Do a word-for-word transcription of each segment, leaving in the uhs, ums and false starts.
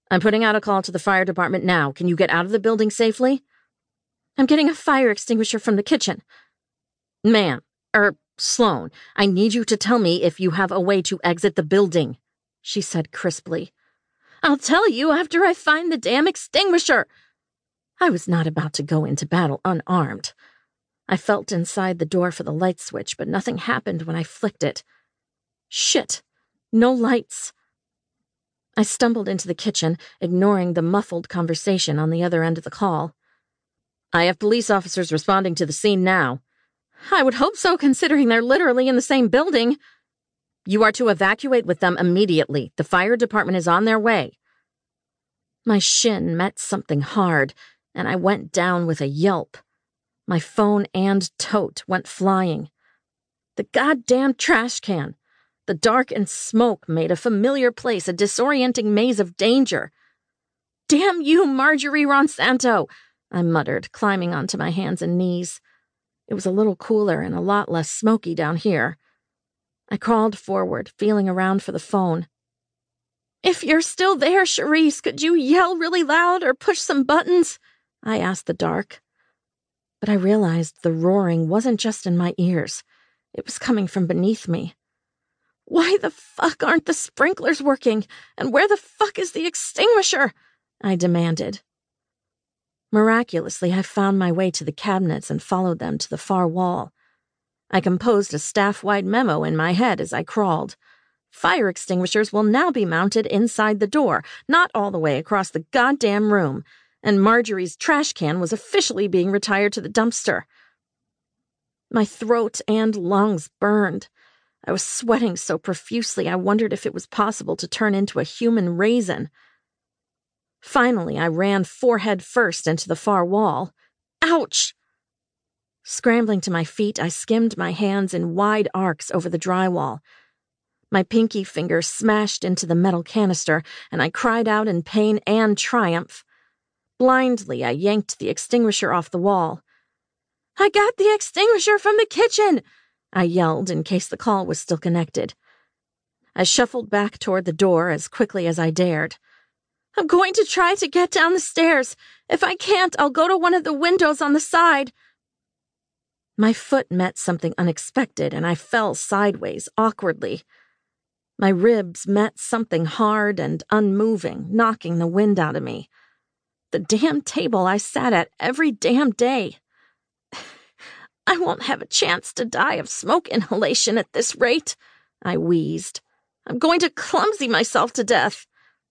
I'm putting out a call to the fire department now. Can you get out of the building safely? I'm getting a fire extinguisher from the kitchen. Ma'am, er, Sloan, I need you to tell me if you have a way to exit the building, she said crisply. I'll tell you after I find the damn extinguisher. I was not about to go into battle unarmed. I felt inside the door for the light switch, but nothing happened when I flicked it. Shit, no lights. I stumbled into the kitchen, ignoring the muffled conversation on the other end of the call. I have police officers responding to the scene now. I would hope so, considering they're literally in the same building. You are to evacuate with them immediately. The fire department is on their way. My shin met something hard, and I went down with a yelp. My phone and tote went flying. The goddamn trash can. The dark and smoke made a familiar place a disorienting maze of danger. Damn you, Marjorie Ronsanto, I muttered, climbing onto my hands and knees. It was a little cooler and a lot less smoky down here. I crawled forward, feeling around for the phone. If you're still there, Charisse, could you yell really loud or push some buttons? I asked the dark. But I realized the roaring wasn't just in my ears. It was coming from beneath me. Why the fuck aren't the sprinklers working? And where the fuck is the extinguisher? I demanded. Miraculously, I found my way to the cabinets and followed them to the far wall. I composed a staff-wide memo in my head as I crawled. Fire extinguishers will now be mounted inside the door, not all the way across the goddamn room, and Marjorie's trash can was officially being retired to the dumpster. My throat and lungs burned. I was sweating so profusely I wondered if it was possible to turn into a human raisin. Finally, I ran forehead first into the far wall. Ouch! Scrambling to my feet, I skimmed my hands in wide arcs over the drywall. My pinky finger smashed into the metal canister, and I cried out in pain and triumph. Blindly, I yanked the extinguisher off the wall. I got the extinguisher from the kitchen! I yelled in case the call was still connected. I shuffled back toward the door as quickly as I dared. I'm going to try to get down the stairs. If I can't, I'll go to one of the windows on the side. My foot met something unexpected, and I fell sideways, awkwardly. My ribs met something hard and unmoving, knocking the wind out of me. The damn table I sat at every damn day. I won't have a chance to die of smoke inhalation at this rate, I wheezed. I'm going to clumsy myself to death.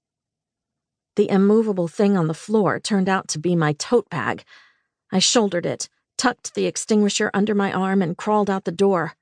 The immovable thing on the floor turned out to be my tote bag. I shouldered it, tucked the extinguisher under my arm, and crawled out the door.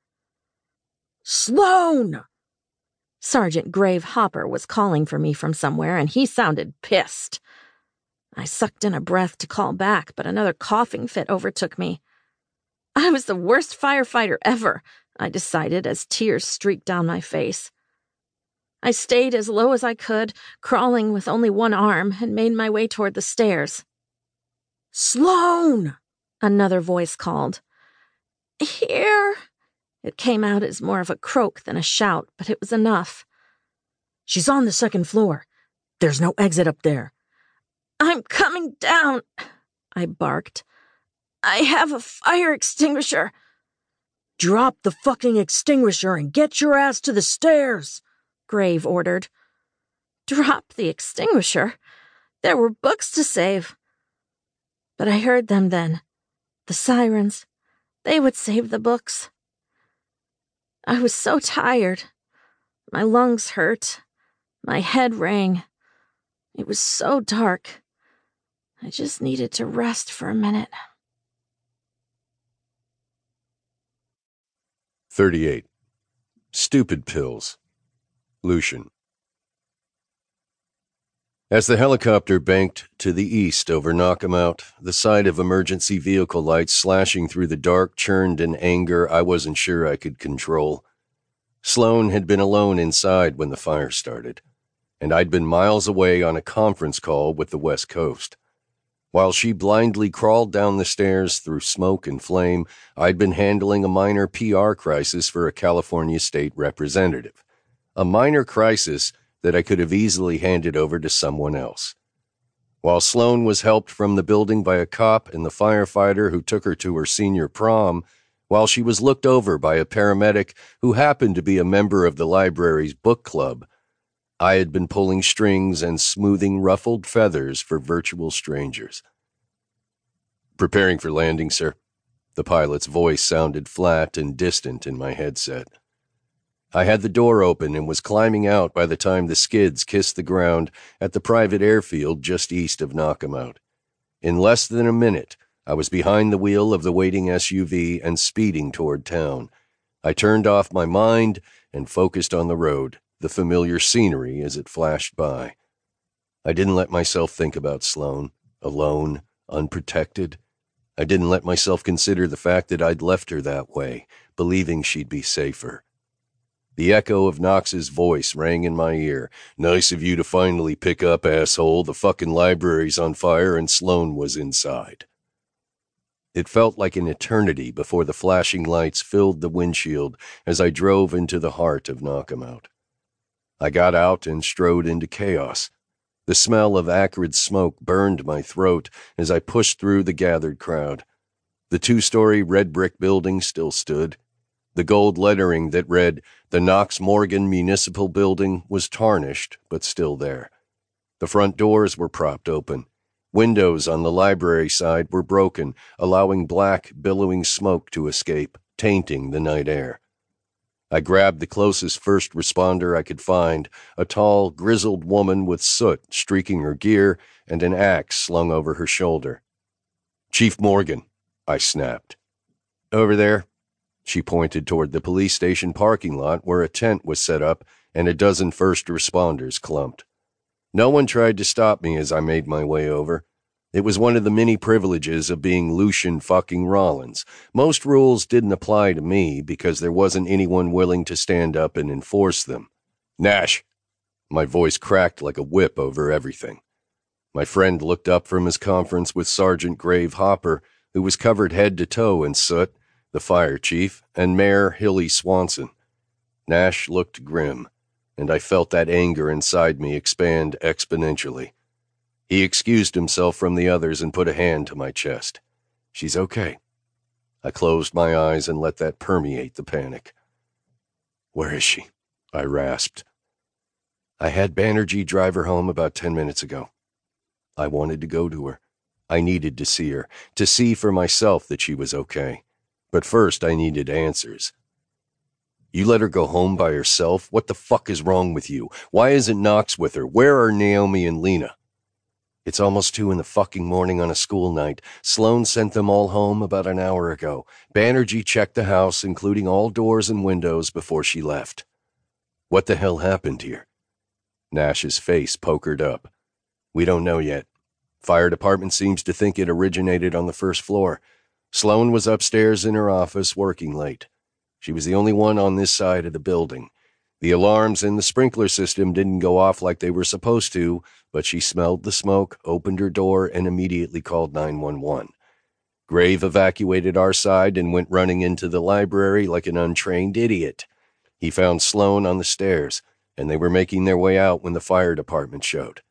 Sloan! Sergeant Grave Hopper was calling for me from somewhere, and he sounded pissed. I sucked in a breath to call back, but another coughing fit overtook me. I was the worst firefighter ever, I decided as tears streaked down my face. I stayed as low as I could, crawling with only one arm, and made my way toward the stairs. Sloan! Another voice called. Here! It came out as more of a croak than a shout, but it was enough. She's on the second floor. There's no exit up there. I'm coming down, I barked. I have a fire extinguisher. Drop the fucking extinguisher and get your ass to the stairs, Grave ordered. Drop the extinguisher? There were books to save. But I heard them then. The sirens. They would save the books. I was so tired. My lungs hurt. My head rang. It was so dark. I just needed to rest for a minute. thirty-eight. Stupid pills. Lucian. As the helicopter banked to the east over Knockemout, the sight of emergency vehicle lights slashing through the dark churned an anger I wasn't sure I could control. Sloan had been alone inside when the fire started, and I'd been miles away on a conference call with the West Coast. While she blindly crawled down the stairs through smoke and flame, I'd been handling a minor P R crisis for a California state representative. A minor crisis that I could have easily handed over to someone else. While Sloan was helped from the building by a cop and the firefighter who took her to her senior prom, while she was looked over by a paramedic who happened to be a member of the library's book club, I had been pulling strings and smoothing ruffled feathers for virtual strangers. "Preparing for landing, sir." The pilot's voice sounded flat and distant in my headset. I had the door open and was climbing out by the time the skids kissed the ground at the private airfield just east of Knockemout. In less than a minute, I was behind the wheel of the waiting S U V and speeding toward town. I turned off my mind and focused on the road, the familiar scenery as it flashed by. I didn't let myself think about Sloan, alone, unprotected. I didn't let myself consider the fact that I'd left her that way, believing she'd be safer. The echo of Knox's voice rang in my ear. "Nice of you to finally pick up, asshole. The fucking library's on fire and Sloan was inside." It felt like an eternity before the flashing lights filled the windshield as I drove into the heart of Knockemout. I got out and strode into chaos. The smell of acrid smoke burned my throat as I pushed through the gathered crowd. The two-story red brick building still stood. The gold lettering that read, "The Knox Morgan Municipal Building," was tarnished, but still there. The front doors were propped open. Windows on the library side were broken, allowing black, billowing smoke to escape, tainting the night air. I grabbed the closest first responder I could find, a tall, grizzled woman with soot streaking her gear and an axe slung over her shoulder. "Chief Morgan," I snapped. "Over there." She pointed toward the police station parking lot where a tent was set up and a dozen first responders clumped. No one tried to stop me as I made my way over. It was one of the many privileges of being Lucian fucking Rollins. Most rules didn't apply to me because there wasn't anyone willing to stand up and enforce them. "Nash!" My voice cracked like a whip over everything. My friend looked up from his conference with Sergeant Grave Hopper, who was covered head to toe in soot, the fire chief, and Mayor Hilly Swanson. Nash looked grim, and I felt that anger inside me expand exponentially. He excused himself from the others and put a hand to my chest. "She's okay." I closed my eyes and let that permeate the panic. "Where is she?" I rasped. "I had Banerjee drive her home about ten minutes ago." I wanted to go to her. I needed to see her, to see for myself that she was okay. But first I needed answers. "You let her go home by herself? What the fuck is wrong with you? Why isn't Knox with her? Where are Naomi and Lena?" "It's almost two in the fucking morning on a school night. Sloan sent them all home about an hour ago. Banerjee checked the house, including all doors and windows, before she left." "What the hell happened here?" Nash's face pokered up. "We don't know yet. Fire department seems to think it originated on the first floor. Sloan was upstairs in her office working late. She was the only one on this side of the building. The alarms in the sprinkler system didn't go off like they were supposed to, but she smelled the smoke, opened her door, and immediately called nine one one. Grave evacuated our side and went running into the library like an untrained idiot. He found Sloan on the stairs, and they were making their way out when the fire department showed.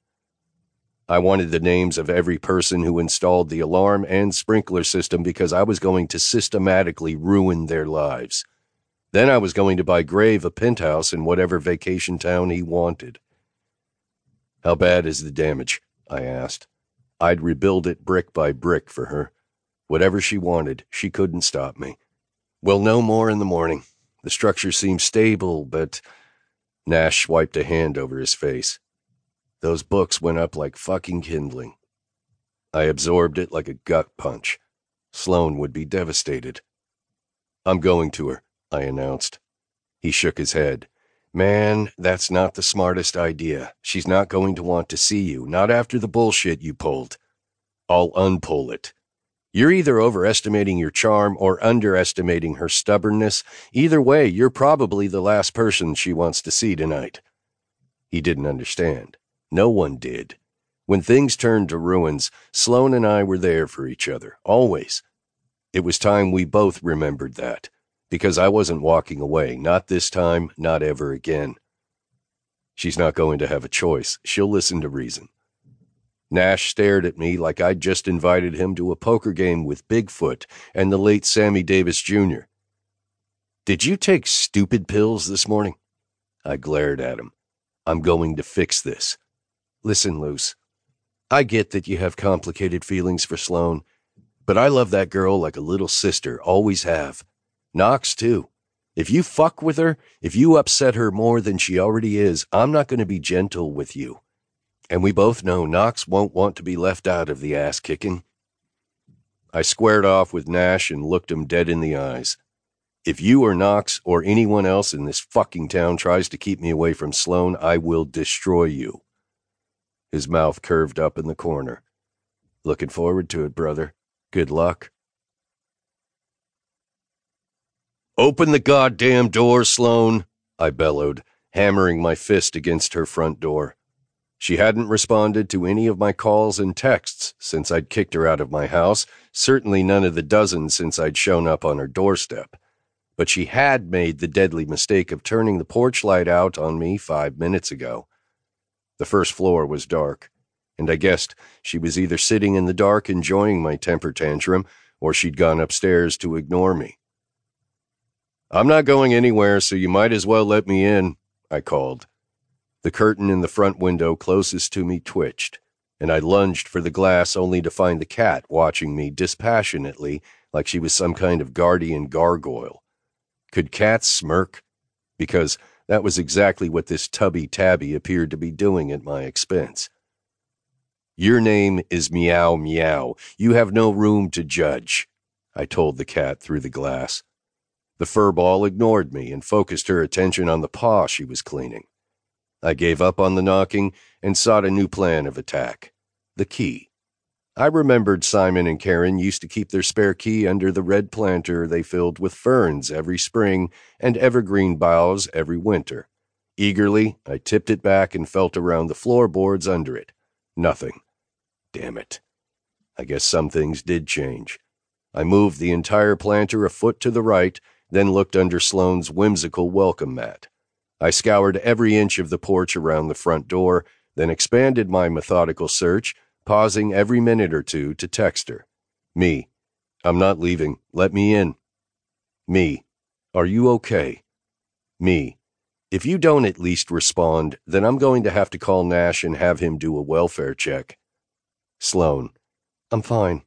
I wanted the names of every person who installed the alarm and sprinkler system because I was going to systematically ruin their lives. Then I was going to buy Grave a penthouse in whatever vacation town he wanted. "How bad is the damage?" I asked. I'd rebuild it brick by brick for her. Whatever she wanted, she couldn't stop me. "We'll know more in the morning. The structure seems stable, but..." Nash swiped a hand over his face. "Those books went up like fucking kindling." I absorbed it like a gut punch. Sloan would be devastated. "I'm going to her," I announced. He shook his head. "Man, that's not the smartest idea. She's not going to want to see you, not after the bullshit you pulled." "I'll unpull it. You're either overestimating your charm or underestimating her stubbornness. Either way, you're probably the last person she wants to see tonight." He didn't understand. No one did. When things turned to ruins, Sloan and I were there for each other, always. It was time we both remembered that, because I wasn't walking away, not this time, not ever again. She's not going to have a choice. She'll listen to reason. Nash stared at me like I'd just invited him to a poker game with Bigfoot and the late Sammy Davis Junior Did you take stupid pills this morning? I glared at him. I'm going to fix this. Listen, Luce. I get that you have complicated feelings for Sloan, but I love that girl like a little sister, always have. Knox, too. If you fuck with her, if you upset her more than she already is, I'm not going to be gentle with you. And we both know Knox won't want to be left out of the ass-kicking. I squared off with Nash and looked him dead in the eyes. If you or Knox or anyone else in this fucking town tries to keep me away from Sloan, I will destroy you. His mouth curved up in the corner. Looking forward to it, brother. Good luck. Open the goddamn door, Sloan, I bellowed, hammering my fist against her front door. She hadn't responded to any of my calls and texts since I'd kicked her out of my house, certainly none of the dozen since I'd shown up on her doorstep. But she had made the deadly mistake of turning the porch light out on me five minutes ago. The first floor was dark, and I guessed she was either sitting in the dark enjoying my temper tantrum, or she'd gone upstairs to ignore me. I'm not going anywhere, so you might as well let me in, I called. The curtain in the front window closest to me twitched, and I lunged for the glass only to find the cat watching me dispassionately like she was some kind of guardian gargoyle. Could cats smirk? Because that was exactly what this tubby tabby appeared to be doing at my expense. Your name is Meow Meow. You have no room to judge, I told the cat through the glass. The furball ignored me and focused her attention on the paw she was cleaning. I gave up on the knocking and sought a new plan of attack. The key. I remembered Simon and Karen used to keep their spare key under the red planter they filled with ferns every spring and evergreen boughs every winter. Eagerly, I tipped it back and felt around the floorboards under it. Nothing. Damn it. I guess some things did change. I moved the entire planter a foot to the right, then looked under Sloane's whimsical welcome mat. I scoured every inch of the porch around the front door, then expanded my methodical search, pausing every minute or two to text her. Me. I'm not leaving. Let me in. Me. Are you okay? Me. If you don't at least respond, then I'm going to have to call Nash and have him do a welfare check. Sloane. I'm fine.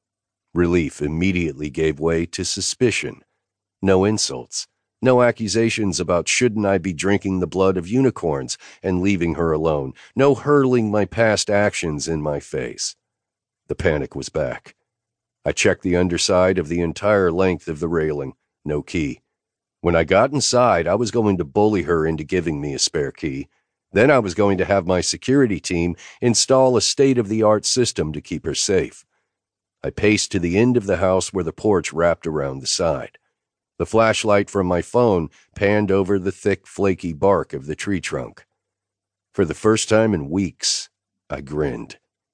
Relief immediately gave way to suspicion. No insults. No accusations about shouldn't I be drinking the blood of unicorns and leaving her alone. No hurling my past actions in my face. The panic was back. I checked the underside of the entire length of the railing. No key. When I got inside, I was going to bully her into giving me a spare key. Then I was going to have my security team install a state-of-the-art system to keep her safe. I paced to the end of the house where the porch wrapped around the side. The flashlight from my phone panned over the thick, flaky bark of the tree trunk. For the first time in weeks, I grinned.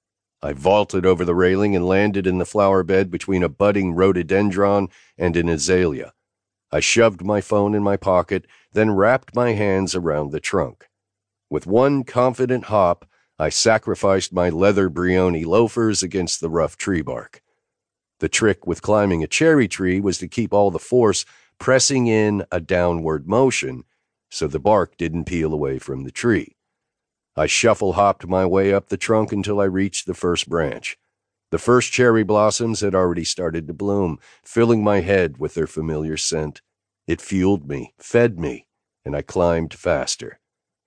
I vaulted over the railing and landed in the flower bed between a budding rhododendron and an azalea. I shoved my phone in my pocket, then wrapped my hands around the trunk. With one confident hop, I sacrificed my leather Brioni loafers against the rough tree bark. The trick with climbing a cherry tree was to keep all the force pressing in a downward motion so the bark didn't peel away from the tree. I shuffle-hopped my way up the trunk until I reached the first branch. The first cherry blossoms had already started to bloom, filling my head with their familiar scent. It fueled me, fed me, and I climbed faster.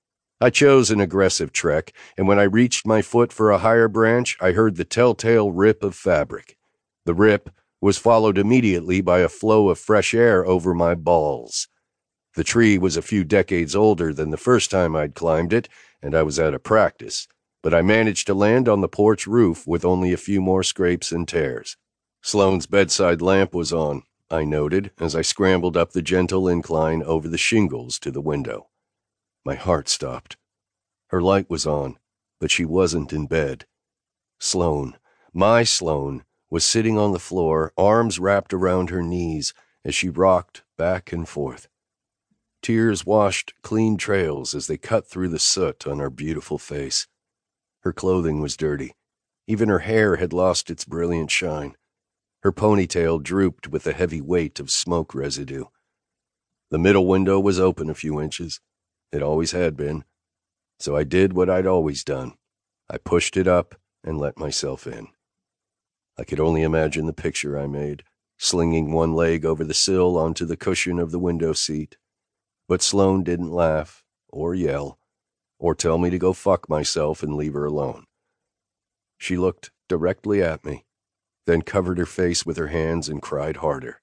I chose an aggressive trek, and when I reached my foot for a higher branch, I heard the telltale rip of fabric. The rip was followed immediately by a flow of fresh air over my balls. The tree was a few decades older than the first time I'd climbed it, and I was out of practice, but I managed to land on the porch roof with only a few more scrapes and tears. Sloane's bedside lamp was on, I noted, as I scrambled up the gentle incline over the shingles to the window. My heart stopped. Her light was on, but she wasn't in bed. Sloane, my Sloane, was sitting on the floor, arms wrapped around her knees as she rocked back and forth. Tears washed clean trails as they cut through the soot on her beautiful face. Her clothing was dirty. Even her hair had lost its brilliant shine. Her ponytail drooped with the heavy weight of smoke residue. The middle window was open a few inches. It always had been. So I did what I'd always done. I pushed it up and let myself in. I could only imagine the picture I made, slinging one leg over the sill onto the cushion of the window seat. But Sloane didn't laugh, or yell, or tell me to go fuck myself and leave her alone. She looked directly at me, then covered her face with her hands and cried harder.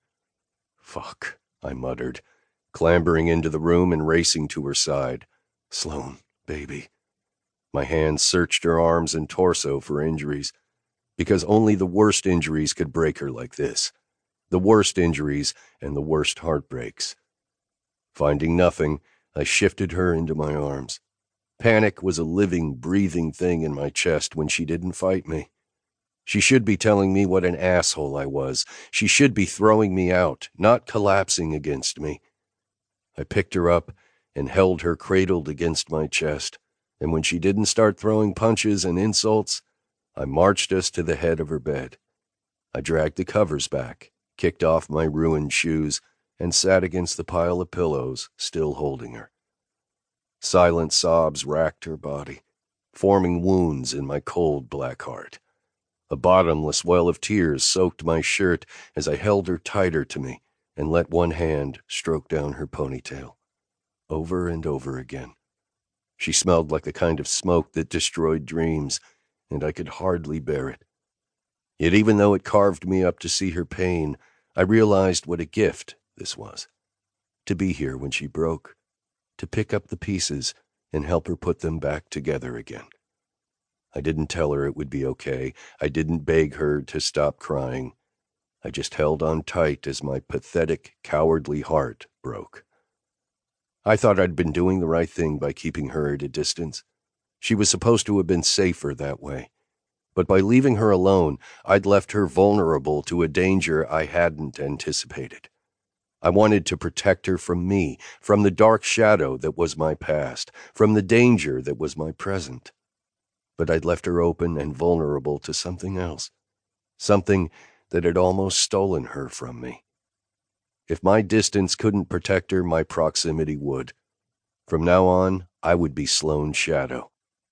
Fuck, I muttered, clambering into the room and racing to her side. Sloane, baby. My hands searched her arms and torso for injuries, because only the worst injuries could break her like this. The worst injuries and the worst heartbreaks. Finding nothing, I shifted her into my arms. Panic was a living, breathing thing in my chest when she didn't fight me. She should be telling me what an asshole I was. She should be throwing me out, not collapsing against me. I picked her up and held her cradled against my chest, and when she didn't start throwing punches and insults, I marched us to the head of her bed. I dragged the covers back, kicked off my ruined shoes, and sat against the pile of pillows, still holding her. Silent sobs racked her body, forming wounds in my cold black heart. A bottomless well of tears soaked my shirt as I held her tighter to me and let one hand stroke down her ponytail. Over and over again. She smelled like the kind of smoke that destroyed dreams, and I could hardly bear it. Yet even though it carved me up to see her pain, I realized what a gift this was. To be here when she broke, to pick up the pieces and help her put them back together again. I didn't tell her it would be okay. I didn't beg her to stop crying. I just held on tight as my pathetic, cowardly heart broke. I thought I'd been doing the right thing by keeping her at a distance. She was supposed to have been safer that way. But by leaving her alone, I'd left her vulnerable to a danger I hadn't anticipated. I wanted to protect her from me, from the dark shadow that was my past, from the danger that was my present. But I'd left her open and vulnerable to something else, something that had almost stolen her from me. If my distance couldn't protect her, my proximity would. From now on, I would be Sloane's shadow.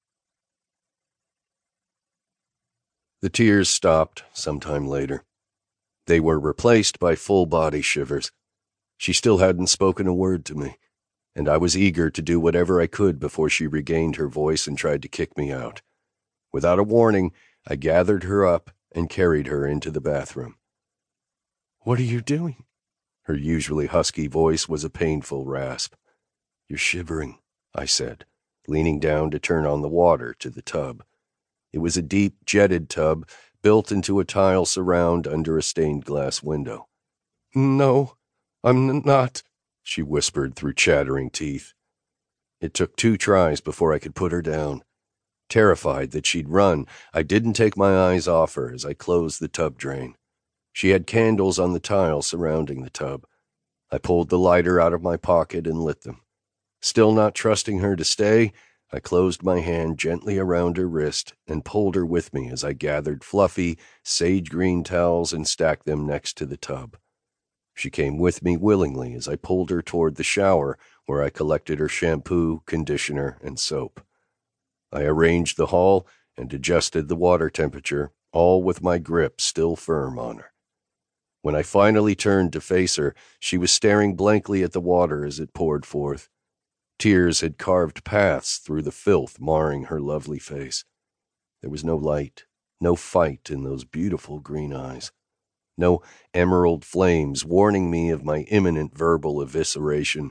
The tears stopped sometime later. They were replaced by full-body shivers. She still hadn't spoken a word to me, and I was eager to do whatever I could before she regained her voice and tried to kick me out. Without a warning, I gathered her up and carried her into the bathroom. "What are you doing?" Her usually husky voice was a painful rasp. "You're shivering," I said, leaning down to turn on the water to the tub. It was a deep, jetted tub built into a tile surround under a stained glass window. "No, I'm n- not," she whispered through chattering teeth. It took two tries before I could put her down. Terrified that she'd run, I didn't take my eyes off her as I closed the tub drain. She had candles on the tile surrounding the tub. I pulled the lighter out of my pocket and lit them. Still not trusting her to stay, I closed my hand gently around her wrist and pulled her with me as I gathered fluffy, sage-green towels and stacked them next to the tub. She came with me willingly as I pulled her toward the shower, where I collected her shampoo, conditioner, and soap. I arranged the haul and adjusted the water temperature, all with my grip still firm on her. When I finally turned to face her, she was staring blankly at the water as it poured forth. Tears had carved paths through the filth marring her lovely face. There was no light, no fight in those beautiful green eyes. No emerald flames warning me of my imminent verbal evisceration.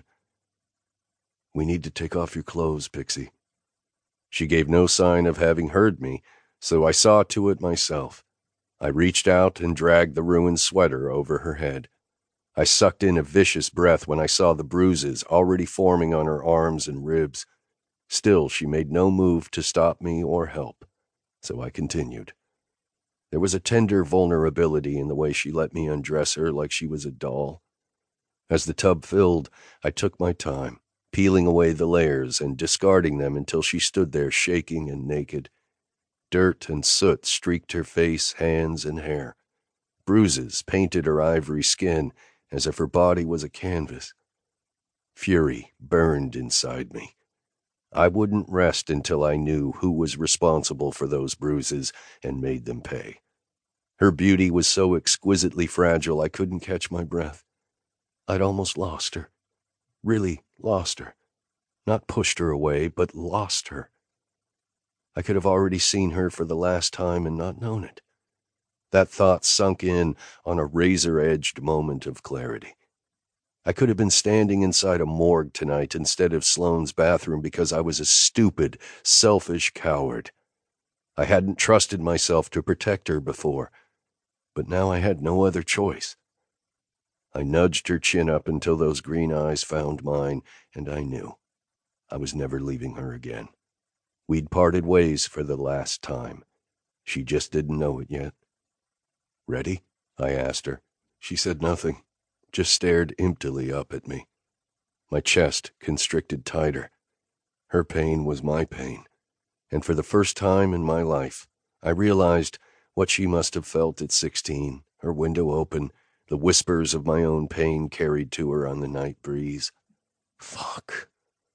"We need to take off your clothes, Pixie." She gave no sign of having heard me, so I saw to it myself. I reached out and dragged the ruined sweater over her head. I sucked in a vicious breath when I saw the bruises already forming on her arms and ribs. Still, she made no move to stop me or help, so I continued. There was a tender vulnerability in the way she let me undress her like she was a doll. As the tub filled, I took my time, peeling away the layers and discarding them until she stood there shaking and naked. Dirt and soot streaked her face, hands, and hair. Bruises painted her ivory skin as if her body was a canvas. Fury burned inside me. I wouldn't rest until I knew who was responsible for those bruises and made them pay. Her beauty was so exquisitely fragile I couldn't catch my breath. I'd almost lost her. Really lost her. Not pushed her away, but lost her. I could have already seen her for the last time and not known it. That thought sunk in on a razor-edged moment of clarity. I could have been standing inside a morgue tonight instead of Sloane's bathroom because I was a stupid, selfish coward. I hadn't trusted myself to protect her before, but now I had no other choice. I nudged her chin up until those green eyes found mine, and I knew I was never leaving her again. We'd parted ways for the last time. She just didn't know it yet. "Ready?" I asked her. She said nothing, just stared emptily up at me. My chest constricted tighter. Her pain was my pain, and for the first time in my life, I realized what she must have felt at sixteen, her window open, the whispers of my own pain carried to her on the night breeze. Fuck.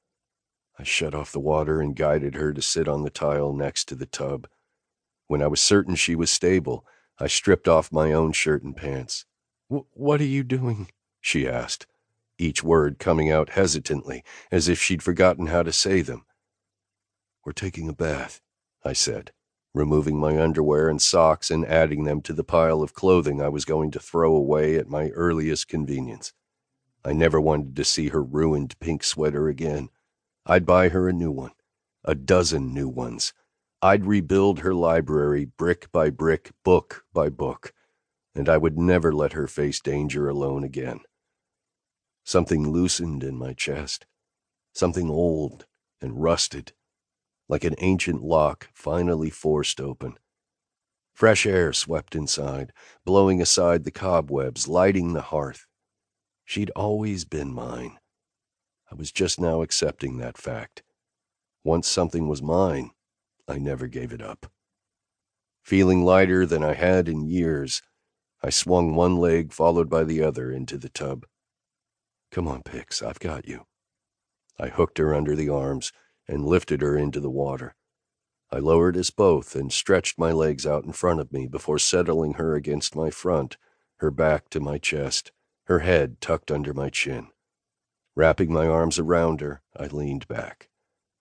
I shut off the water and guided her to sit on the tile next to the tub. When I was certain she was stable, I stripped off my own shirt and pants. "What are you doing?" she asked, each word coming out hesitantly, as if she'd forgotten how to say them. "We're taking a bath," I said, removing my underwear and socks and adding them to the pile of clothing I was going to throw away at my earliest convenience. I never wanted to see her ruined pink sweater again. I'd buy her a new one, a dozen new ones. I'd rebuild her library brick by brick, book by book, and I would never let her face danger alone again. Something loosened in my chest, something old and rusted, like an ancient lock finally forced open. Fresh air swept inside, blowing aside the cobwebs, lighting the hearth. She'd always been mine. I was just now accepting that fact. Once something was mine, I never gave it up. Feeling lighter than I had in years, I swung one leg followed by the other into the tub. "Come on, Pix, I've got you." I hooked her under the arms and lifted her into the water. I lowered us both and stretched my legs out in front of me before settling her against my front, her back to my chest, her head tucked under my chin. Wrapping my arms around her, I leaned back.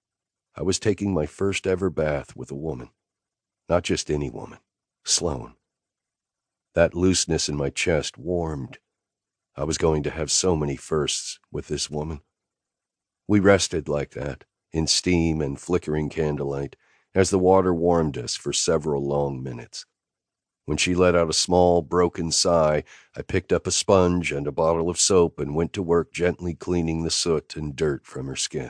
I was taking my first ever bath with a woman. Not just any woman, Sloane. That looseness in my chest warmed. I was going to have so many firsts with this woman. We rested like that, in steam and flickering candlelight, as the water warmed us for several long minutes. When she let out a small, broken sigh, I picked up a sponge and a bottle of soap and went to work gently cleaning the soot and dirt from her skin.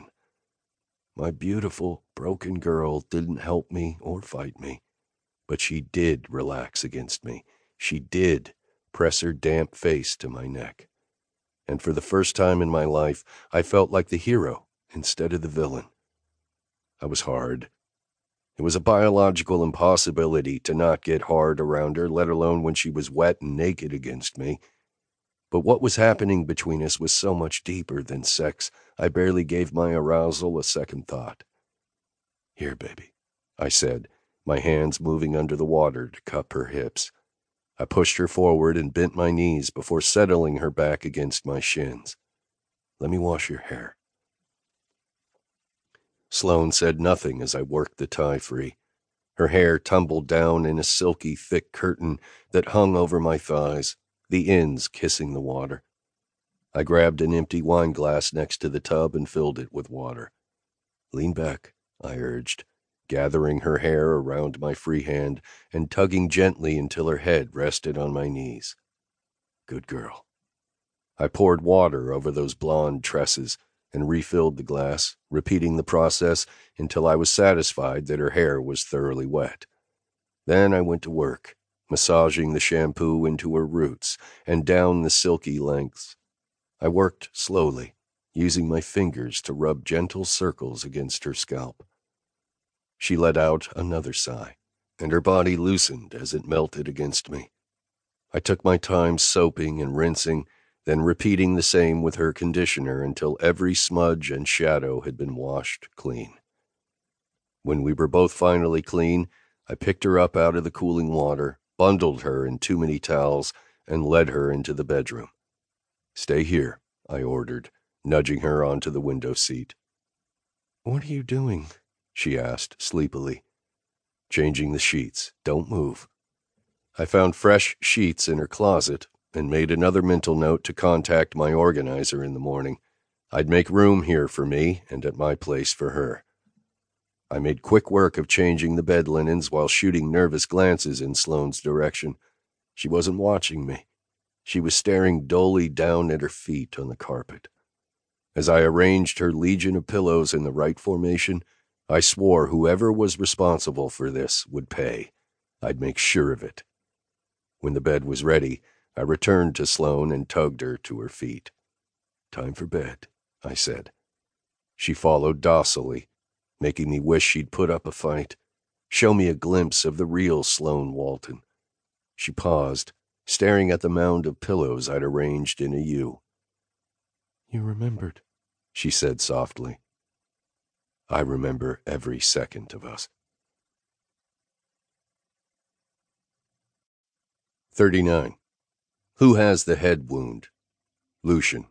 My beautiful, broken girl didn't help me or fight me, but she did relax against me. She did press her damp face to my neck. And for the first time in my life, I felt like the hero instead of the villain. I was hard. It was a biological impossibility to not get hard around her, let alone when she was wet and naked against me. But what was happening between us was so much deeper than sex, I barely gave my arousal a second thought. "Here, baby," I said, my hands moving under the water to cup her hips. I pushed her forward and bent my knees before settling her back against my shins. "Let me wash your hair." Sloane said nothing as I worked the tie free. Her hair tumbled down in a silky, thick curtain that hung over my thighs, the ends kissing the water. I grabbed an empty wine glass next to the tub and filled it with water. "Lean back," I urged, gathering her hair around my free hand and tugging gently until her head rested on my knees. "Good girl." I poured water over those blonde tresses and refilled the glass, repeating the process until I was satisfied that her hair was thoroughly wet. Then I went to work, massaging the shampoo into her roots and down the silky lengths. I worked slowly, using my fingers to rub gentle circles against her scalp. She let out another sigh, and her body loosened as it melted against me. I took my time soaping and rinsing, then repeating the same with her conditioner until every smudge and shadow had been washed clean. When we were both finally clean, I picked her up out of the cooling water, bundled her in too many towels, and led her into the bedroom. "Stay here," I ordered, nudging her onto the window seat. "What are you doing?" she asked sleepily. "Changing the sheets. Don't move." I found fresh sheets in her closet and made another mental note to contact my organizer in the morning. I'd make room here for me and at my place for her. I made quick work of changing the bed linens while shooting nervous glances in Sloane's direction. She wasn't watching me. She was staring dully down at her feet on the carpet. As I arranged her legion of pillows in the right formation, I swore whoever was responsible for this would pay. I'd make sure of it. When the bed was ready, I returned to Sloane and tugged her to her feet. "Time for bed," I said. She followed docilely, making me wish she'd put up a fight, show me a glimpse of the real Sloane Walton. She paused, staring at the mound of pillows I'd arranged in a U. "You remembered," she said softly. "I remember every second of us." thirty-nine. Who has the head wound? Lucian.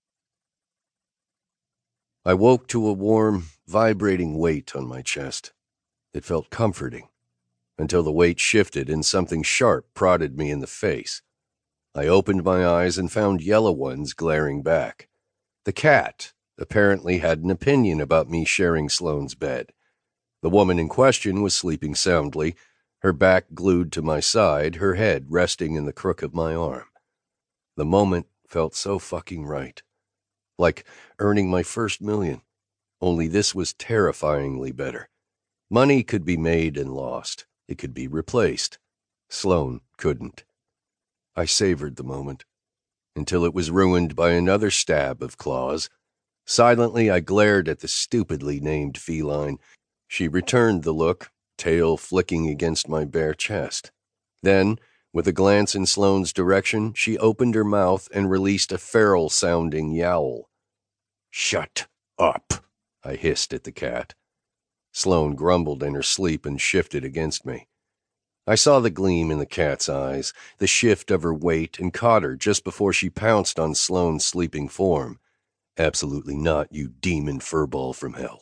I woke to a warm, vibrating weight on my chest. It felt comforting, until the weight shifted and something sharp prodded me in the face. I opened my eyes and found yellow ones glaring back. The cat apparently had an opinion about me sharing Sloane's bed. The woman in question was sleeping soundly, her back glued to my side, her head resting in the crook of my arm. The moment felt so fucking right. Like earning my first million. Only this was terrifyingly better. Money could be made and lost. It could be replaced. Sloane couldn't. I savored the moment, until it was ruined by another stab of claws. Silently, I glared at the stupidly named feline. She returned the look, tail flicking against my bare chest. Then, with a glance in Sloane's direction, she opened her mouth and released a feral-sounding yowl. "Shut up," I hissed at the cat. Sloane grumbled in her sleep and shifted against me. I saw the gleam in the cat's eyes, the shift of her weight, and caught her just before she pounced on Sloane's sleeping form. "Absolutely not, you demon furball from hell."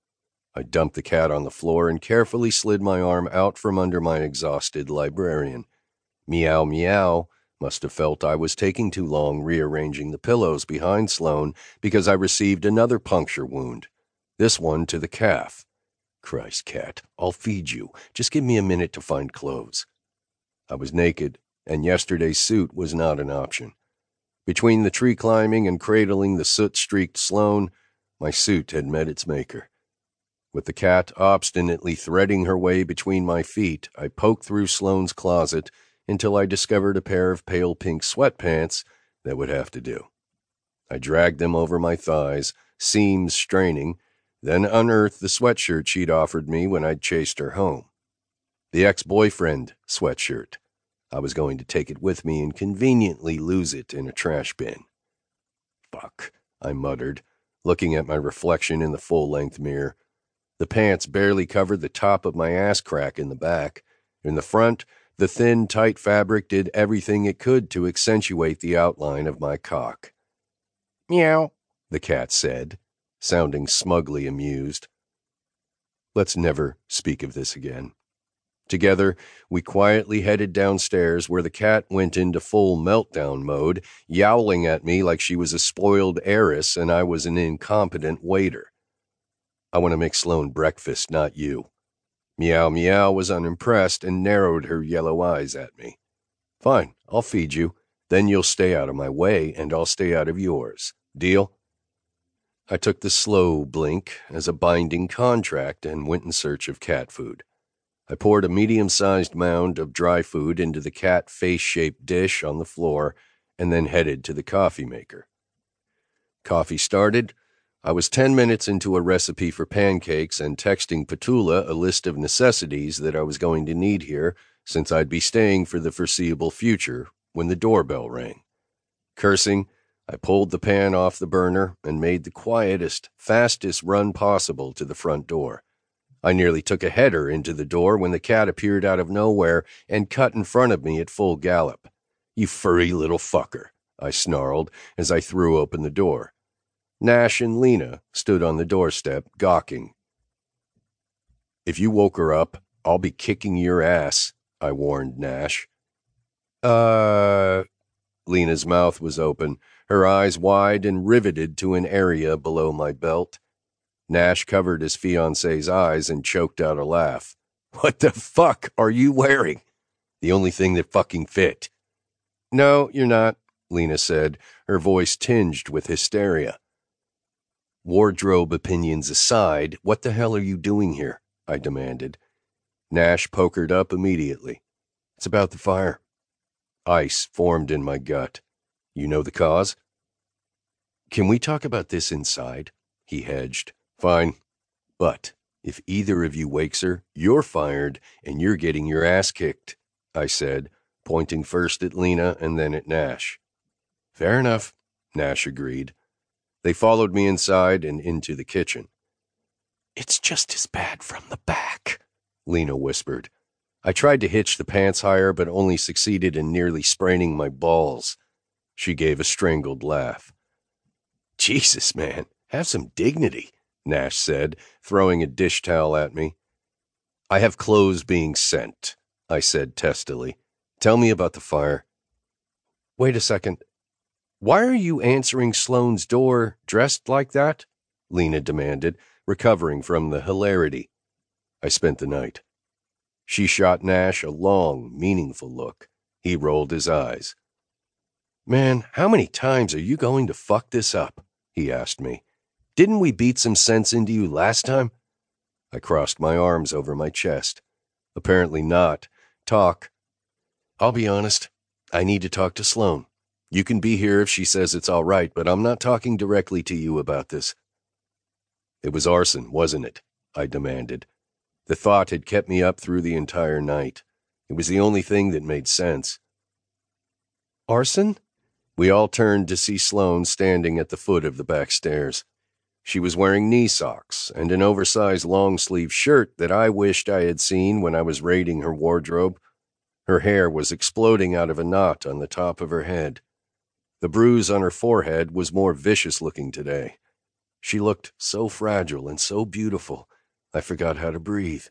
I dumped the cat on the floor and carefully slid my arm out from under my exhausted librarian. Meow Meow must have felt I was taking too long rearranging the pillows behind Sloane because I received another puncture wound, this one to the calf. "Christ, cat, I'll feed you. Just give me a minute to find clothes." I was naked, and yesterday's suit was not an option. Between the tree climbing and cradling the soot-streaked Sloane, my suit had met its maker. With the cat obstinately threading her way between my feet, I poked through Sloane's closet until I discovered a pair of pale pink sweatpants that would have to do. I dragged them over my thighs, seams straining, then unearthed the sweatshirt she'd offered me when I'd chased her home. The ex-boyfriend sweatshirt. I was going to take it with me and conveniently lose it in a trash bin. "Fuck," I muttered, looking at my reflection in the full-length mirror. The pants barely covered the top of my ass crack in the back. In the front, the thin, tight fabric did everything it could to accentuate the outline of my cock. "Meow," the cat said, sounding smugly amused. Let's never speak of this again. Together, we quietly headed downstairs where the cat went into full meltdown mode, yowling at me like she was a spoiled heiress and I was an incompetent waiter. "I want to make Sloane breakfast, not you." Meow Meow was unimpressed and narrowed her yellow eyes at me. "Fine, I'll feed you. Then you'll stay out of my way and I'll stay out of yours. Deal?" I took the slow blink as a binding contract and went in search of cat food. I poured a medium-sized mound of dry food into the cat face-shaped dish on the floor and then headed to the coffee maker. Coffee started. I was ten minutes into a recipe for pancakes and texting Petula a list of necessities that I was going to need here, since I'd be staying for the foreseeable future, when the doorbell rang. Cursing, I pulled the pan off the burner and made the quietest, fastest run possible to the front door. I nearly took a header into the door when the cat appeared out of nowhere and cut in front of me at full gallop. "You furry little fucker," I snarled as I threw open the door. Nash and Lena stood on the doorstep, gawking. "If you woke her up, I'll be kicking your ass," I warned Nash. Uh... Lena's mouth was open, her eyes wide and riveted to an area below my belt. Nash covered his fiancée's eyes and choked out a laugh. "What the fuck are you wearing?" "The only thing that fucking fit." "No, you're not," Lena said, her voice tinged with hysteria. "Wardrobe opinions aside, what the hell are you doing here?" I demanded. Nash pokered up immediately. "It's about the fire." Ice formed in my gut. "You know the cause?" "Can we talk about this inside?" He hedged. "Fine. But if either of you wakes her, you're fired and you're getting your ass kicked," I said, pointing first at Lena and then at Nash. "Fair enough," Nash agreed. They followed me inside and into the kitchen. "It's just as bad from the back," Lena whispered. I tried to hitch the pants higher, but only succeeded in nearly spraining my balls. She gave a strangled laugh. "Jesus, man, have some dignity," Nash said, throwing a dish towel at me. "I have clothes being sent," I said testily. "Tell me about the fire." "Wait a second. Why are you answering Sloane's door dressed like that?" Lena demanded, recovering from the hilarity. "I spent the night." She shot Nash a long, meaningful look. He rolled his eyes. "Man, how many times are you going to fuck this up?" he asked me. "Didn't we beat some sense into you last time?" I crossed my arms over my chest. "Apparently not. Talk." "I'll be honest. I need to talk to Sloane. You can be here if she says it's all right, but I'm not talking directly to you about this." "It was arson, wasn't it?" I demanded. The thought had kept me up through the entire night. It was the only thing that made sense. "Arson?" We all turned to see Sloane standing at the foot of the back stairs. She was wearing knee socks and an oversized long-sleeve shirt that I wished I had seen when I was raiding her wardrobe. Her hair was exploding out of a knot on the top of her head. The bruise on her forehead was more vicious-looking today. She looked so fragile and so beautiful, I forgot how to breathe.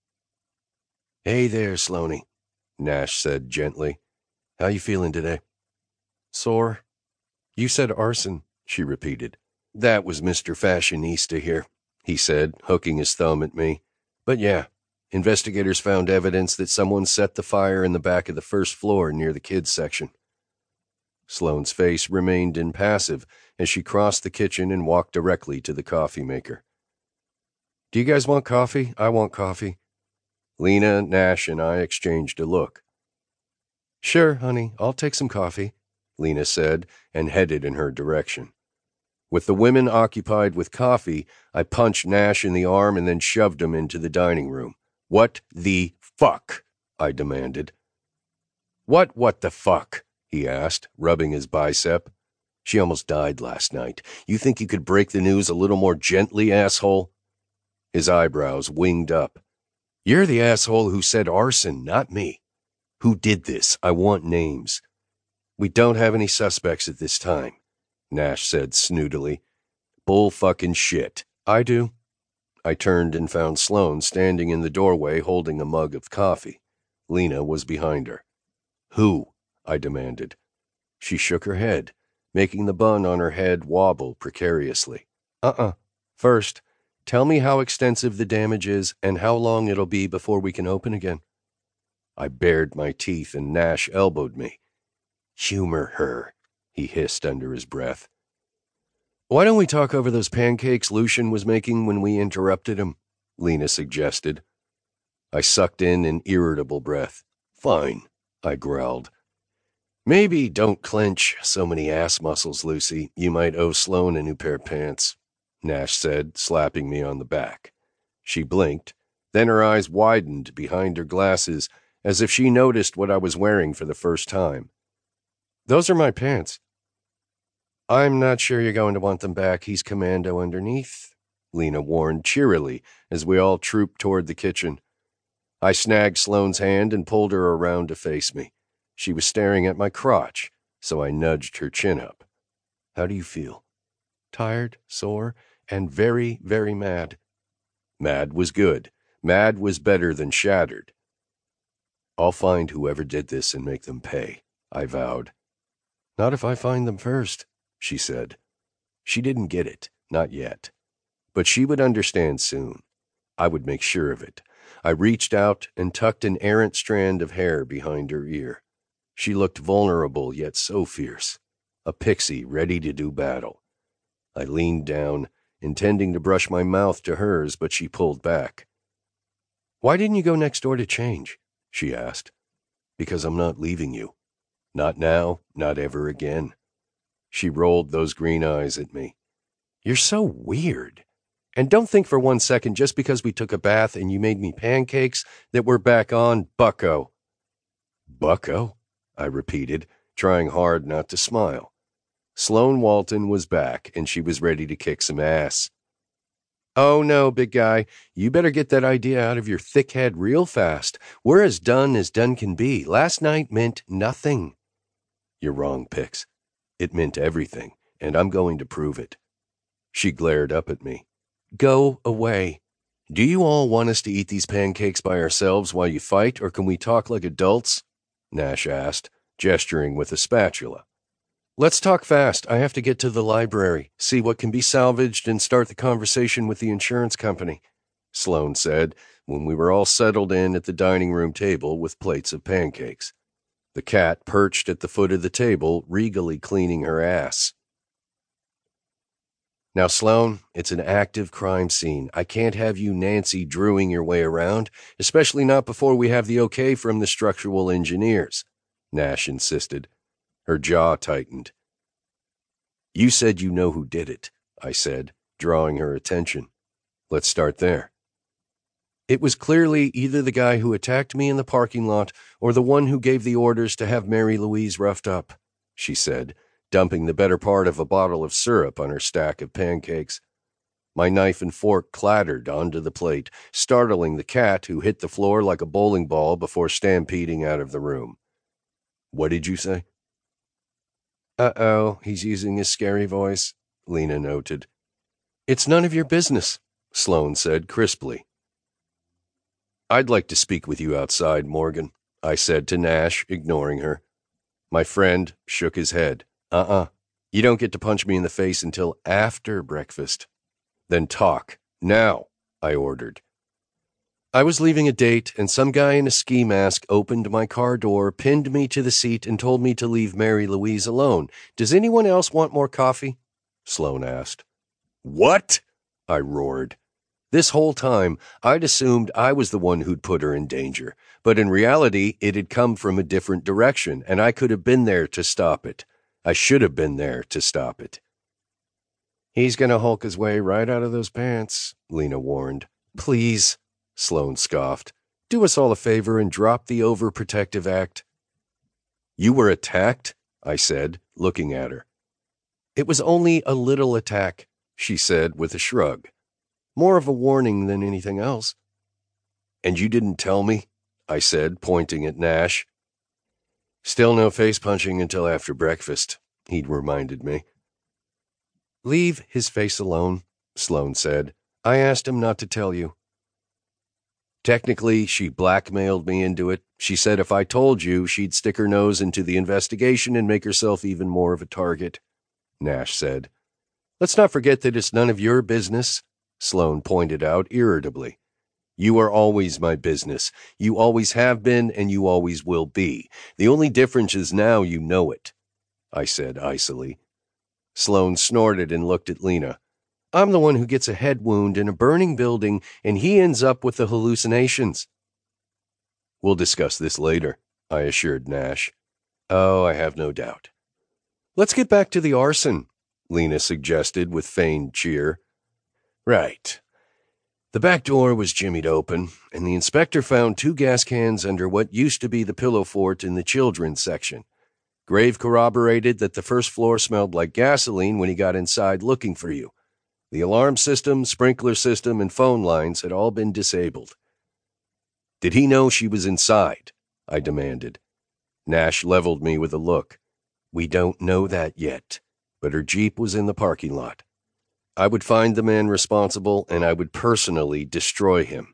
"Hey there, Sloaney," Nash said gently. "How you feeling today?" "Sore." "You said arson," she repeated. "That was Mister Fashionista here," he said, hooking his thumb at me. "But yeah, investigators found evidence that someone set the fire in the back of the first floor near the kids' section." Sloane's face remained impassive as she crossed the kitchen and walked directly to the coffee maker. "Do you guys want coffee? I want coffee." Lena, Nash, and I exchanged a look. "Sure, honey, I'll take some coffee," Lena said, and headed in her direction. With the women occupied with coffee, I punched Nash in the arm and then shoved him into the dining room. "What the fuck?" I demanded. "What what the fuck?" he asked, rubbing his bicep. "She almost died last night. You think you could break the news a little more gently, asshole?" His eyebrows winged up. "You're the asshole who said arson, not me. Who did this? I want names." "We don't have any suspects at this time," Nash said snootily. "Bull fucking shit. I do." I turned and found Sloane standing in the doorway holding a mug of coffee. Lena was behind her. "Who?" I demanded. She shook her head, making the bun on her head wobble precariously. Uh-uh. First, tell me how extensive the damage is and how long it'll be before we can open again. I bared my teeth and Nash elbowed me. "Humor her," he hissed under his breath. "Why don't we talk over those pancakes Lucian was making when we interrupted him?" Lena suggested. I sucked in an irritable breath. "Fine," I growled. Maybe don't clench so many ass muscles, Lucy. You might owe Sloane a new pair of pants, Nash said, slapping me on the back. She blinked, then her eyes widened behind her glasses as if she noticed what I was wearing for the first time. Those are my pants. I'm not sure you're going to want them back. He's commando underneath, Lena warned cheerily as we all trooped toward the kitchen. I snagged Sloane's hand and pulled her around to face me. She was staring at my crotch, so I nudged her chin up. How do you feel? Tired, sore, and very, very mad. Mad was good. Mad was better than shattered. I'll find whoever did this and make them pay, I vowed. Not if I find them first, she said. She didn't get it, not yet. But she would understand soon. I would make sure of it. I reached out and tucked an errant strand of hair behind her ear. She looked vulnerable yet so fierce, a pixie ready to do battle. I leaned down, intending to brush my mouth to hers, but she pulled back. Why didn't you go next door to change? She asked. Because I'm not leaving you. Not now, not ever again. She rolled those green eyes at me. You're so weird. And don't think for one second just because we took a bath and you made me pancakes that we're back on bucko. Bucko? I repeated, trying hard not to smile. Sloane Walton was back, and she was ready to kick some ass. Oh, no, big guy. You better get that idea out of your thick head real fast. We're as done as done can be. Last night meant nothing. You're wrong, Pix. It meant everything, and I'm going to prove it. She glared up at me. Go away. Do you all want us to eat these pancakes by ourselves while you fight, or can we talk like adults? Nash asked, gesturing with a spatula. Let's talk fast. I have to get to the library, see what can be salvaged, and start the conversation with the insurance company, Sloane said when we were all settled in at the dining room table with plates of pancakes. The cat perched at the foot of the table, regally cleaning her ass. Now, Sloane, it's an active crime scene. I can't have you Nancy Drewing your way around, especially not before we have the okay from the structural engineers, Nash insisted. Her jaw tightened. You said you know who did it, I said, drawing her attention. Let's start there. It was clearly either the guy who attacked me in the parking lot or the one who gave the orders to have Mary Louise roughed up, she said, dumping the better part of a bottle of syrup on her stack of pancakes. My knife and fork clattered onto the plate, startling the cat, who hit the floor like a bowling ball before stampeding out of the room. What did you say? Uh-oh, he's using his scary voice, Lena noted. It's none of your business, Sloane said crisply. I'd like to speak with you outside, Morgan, I said to Nash, ignoring her. My friend shook his head. Uh-uh. You don't get to punch me in the face until after breakfast. Then talk. Now, I ordered. I was leaving a date, and some guy in a ski mask opened my car door, pinned me to the seat, and told me to leave Mary Louise alone. Does anyone else want more coffee? Sloane asked. What? I roared. This whole time, I'd assumed I was the one who'd put her in danger, but in reality, it had come from a different direction, and I could have been there to stop it. I should have been there to stop it. He's going to hulk his way right out of those pants, Lena warned. Please, Sloane scoffed. Do us all a favor and drop the overprotective act. You were attacked? I said, looking at her. It was only a little attack, she said with a shrug. More of a warning than anything else. And you didn't tell me? I said, pointing at Nash. Still no face punching until after breakfast, he'd reminded me. Leave his face alone, Sloane said. I asked him not to tell you. Technically, she blackmailed me into it. She said if I told you, she'd stick her nose into the investigation and make herself even more of a target, Nash said. Let's not forget that it's none of your business, Sloane pointed out irritably. You are always my business. You always have been, and you always will be. The only difference is now you know it, I said icily. Sloane snorted and looked at Lena. I'm the one who gets a head wound in a burning building, and he ends up with the hallucinations. We'll discuss this later, I assured Nash. Oh, I have no doubt. Let's get back to the arson, Lena suggested with feigned cheer. Right. The back door was jimmied open, and the inspector found two gas cans under what used to be the pillow fort in the children's section. Grave corroborated that the first floor smelled like gasoline when he got inside looking for you. The alarm system, sprinkler system, and phone lines had all been disabled. Did he know she was inside? I demanded. Nash leveled me with a look. We don't know that yet, but her Jeep was in the parking lot. I would find the man responsible, and I would personally destroy him.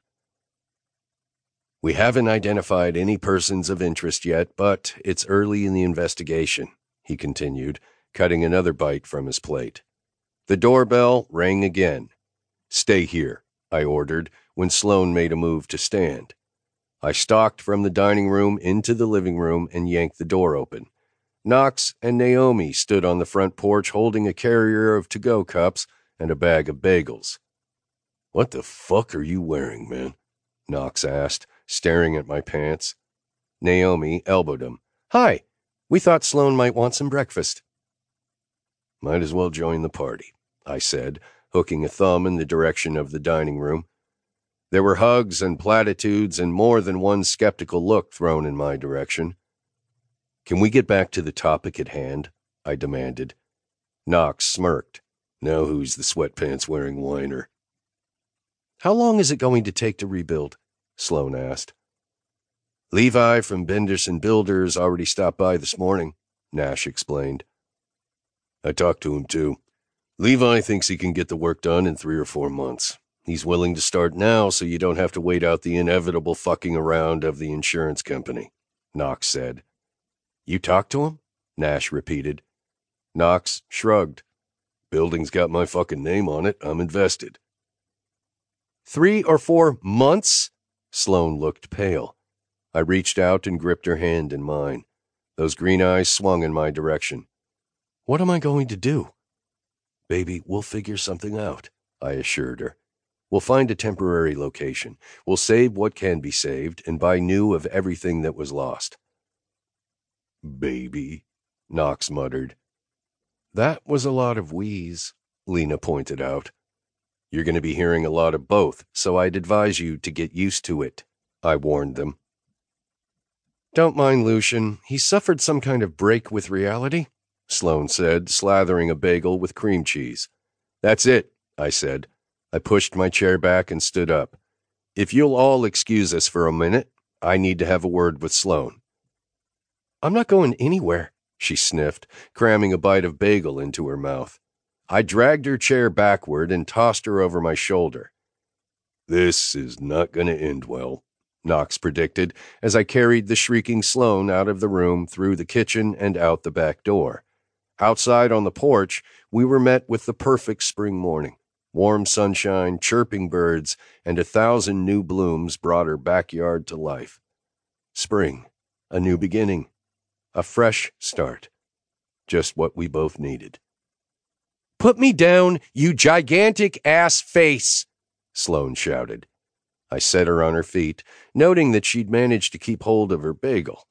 We haven't identified any persons of interest yet, but it's early in the investigation, he continued, cutting another bite from his plate. The doorbell rang again. Stay here, I ordered, when Sloan made a move to stand. I stalked from the dining room into the living room and yanked the door open. Knox and Naomi stood on the front porch holding a carrier of to-go cups and a bag of bagels. What the fuck are you wearing, man? Knox asked, staring at my pants. Naomi elbowed him. Hi, we thought Sloan might want some breakfast. Might as well join the party, I said, hooking a thumb in the direction of the dining room. There were hugs and platitudes and more than one skeptical look thrown in my direction. Can we get back to the topic at hand? I demanded. Knox smirked. Now who's the sweatpants-wearing whiner? How long is it going to take to rebuild? Sloan asked. Levi from Benderson Builders already stopped by this morning, Nash explained. I talked to him too. Levi thinks he can get the work done in three or four months. He's willing to start now so you don't have to wait out the inevitable fucking around of the insurance company, Knox said. You talked to him? Nash repeated. Knox shrugged. Building's got my fucking name on it. I'm invested. Three or four months? Sloan looked pale. I reached out and gripped her hand in mine. Those green eyes swung in my direction. What am I going to do? Baby, we'll figure something out, I assured her. We'll find a temporary location. We'll save what can be saved and buy new of everything that was lost. Baby, Knox muttered. That was a lot of wheeze, Lena pointed out. You're going to be hearing a lot of both, so I'd advise you to get used to it, I warned them. Don't mind Lucian. He suffered some kind of break with reality, Sloan said, slathering a bagel with cream cheese. That's it, I said. I pushed my chair back and stood up. If you'll all excuse us for a minute, I need to have a word with Sloan. I'm not going anywhere, she sniffed, cramming a bite of bagel into her mouth. I dragged her chair backward and tossed her over my shoulder. This is not going to end well, Knox predicted, as I carried the shrieking Sloan out of the room, through the kitchen, and out the back door. Outside on the porch, we were met with the perfect spring morning. Warm sunshine, chirping birds, and a thousand new blooms brought her backyard to life. Spring, a new beginning, a fresh start. Just what we both needed. Put me down, you gigantic ass face, Sloan shouted. I set her on her feet, noting that she'd managed to keep hold of her bagel.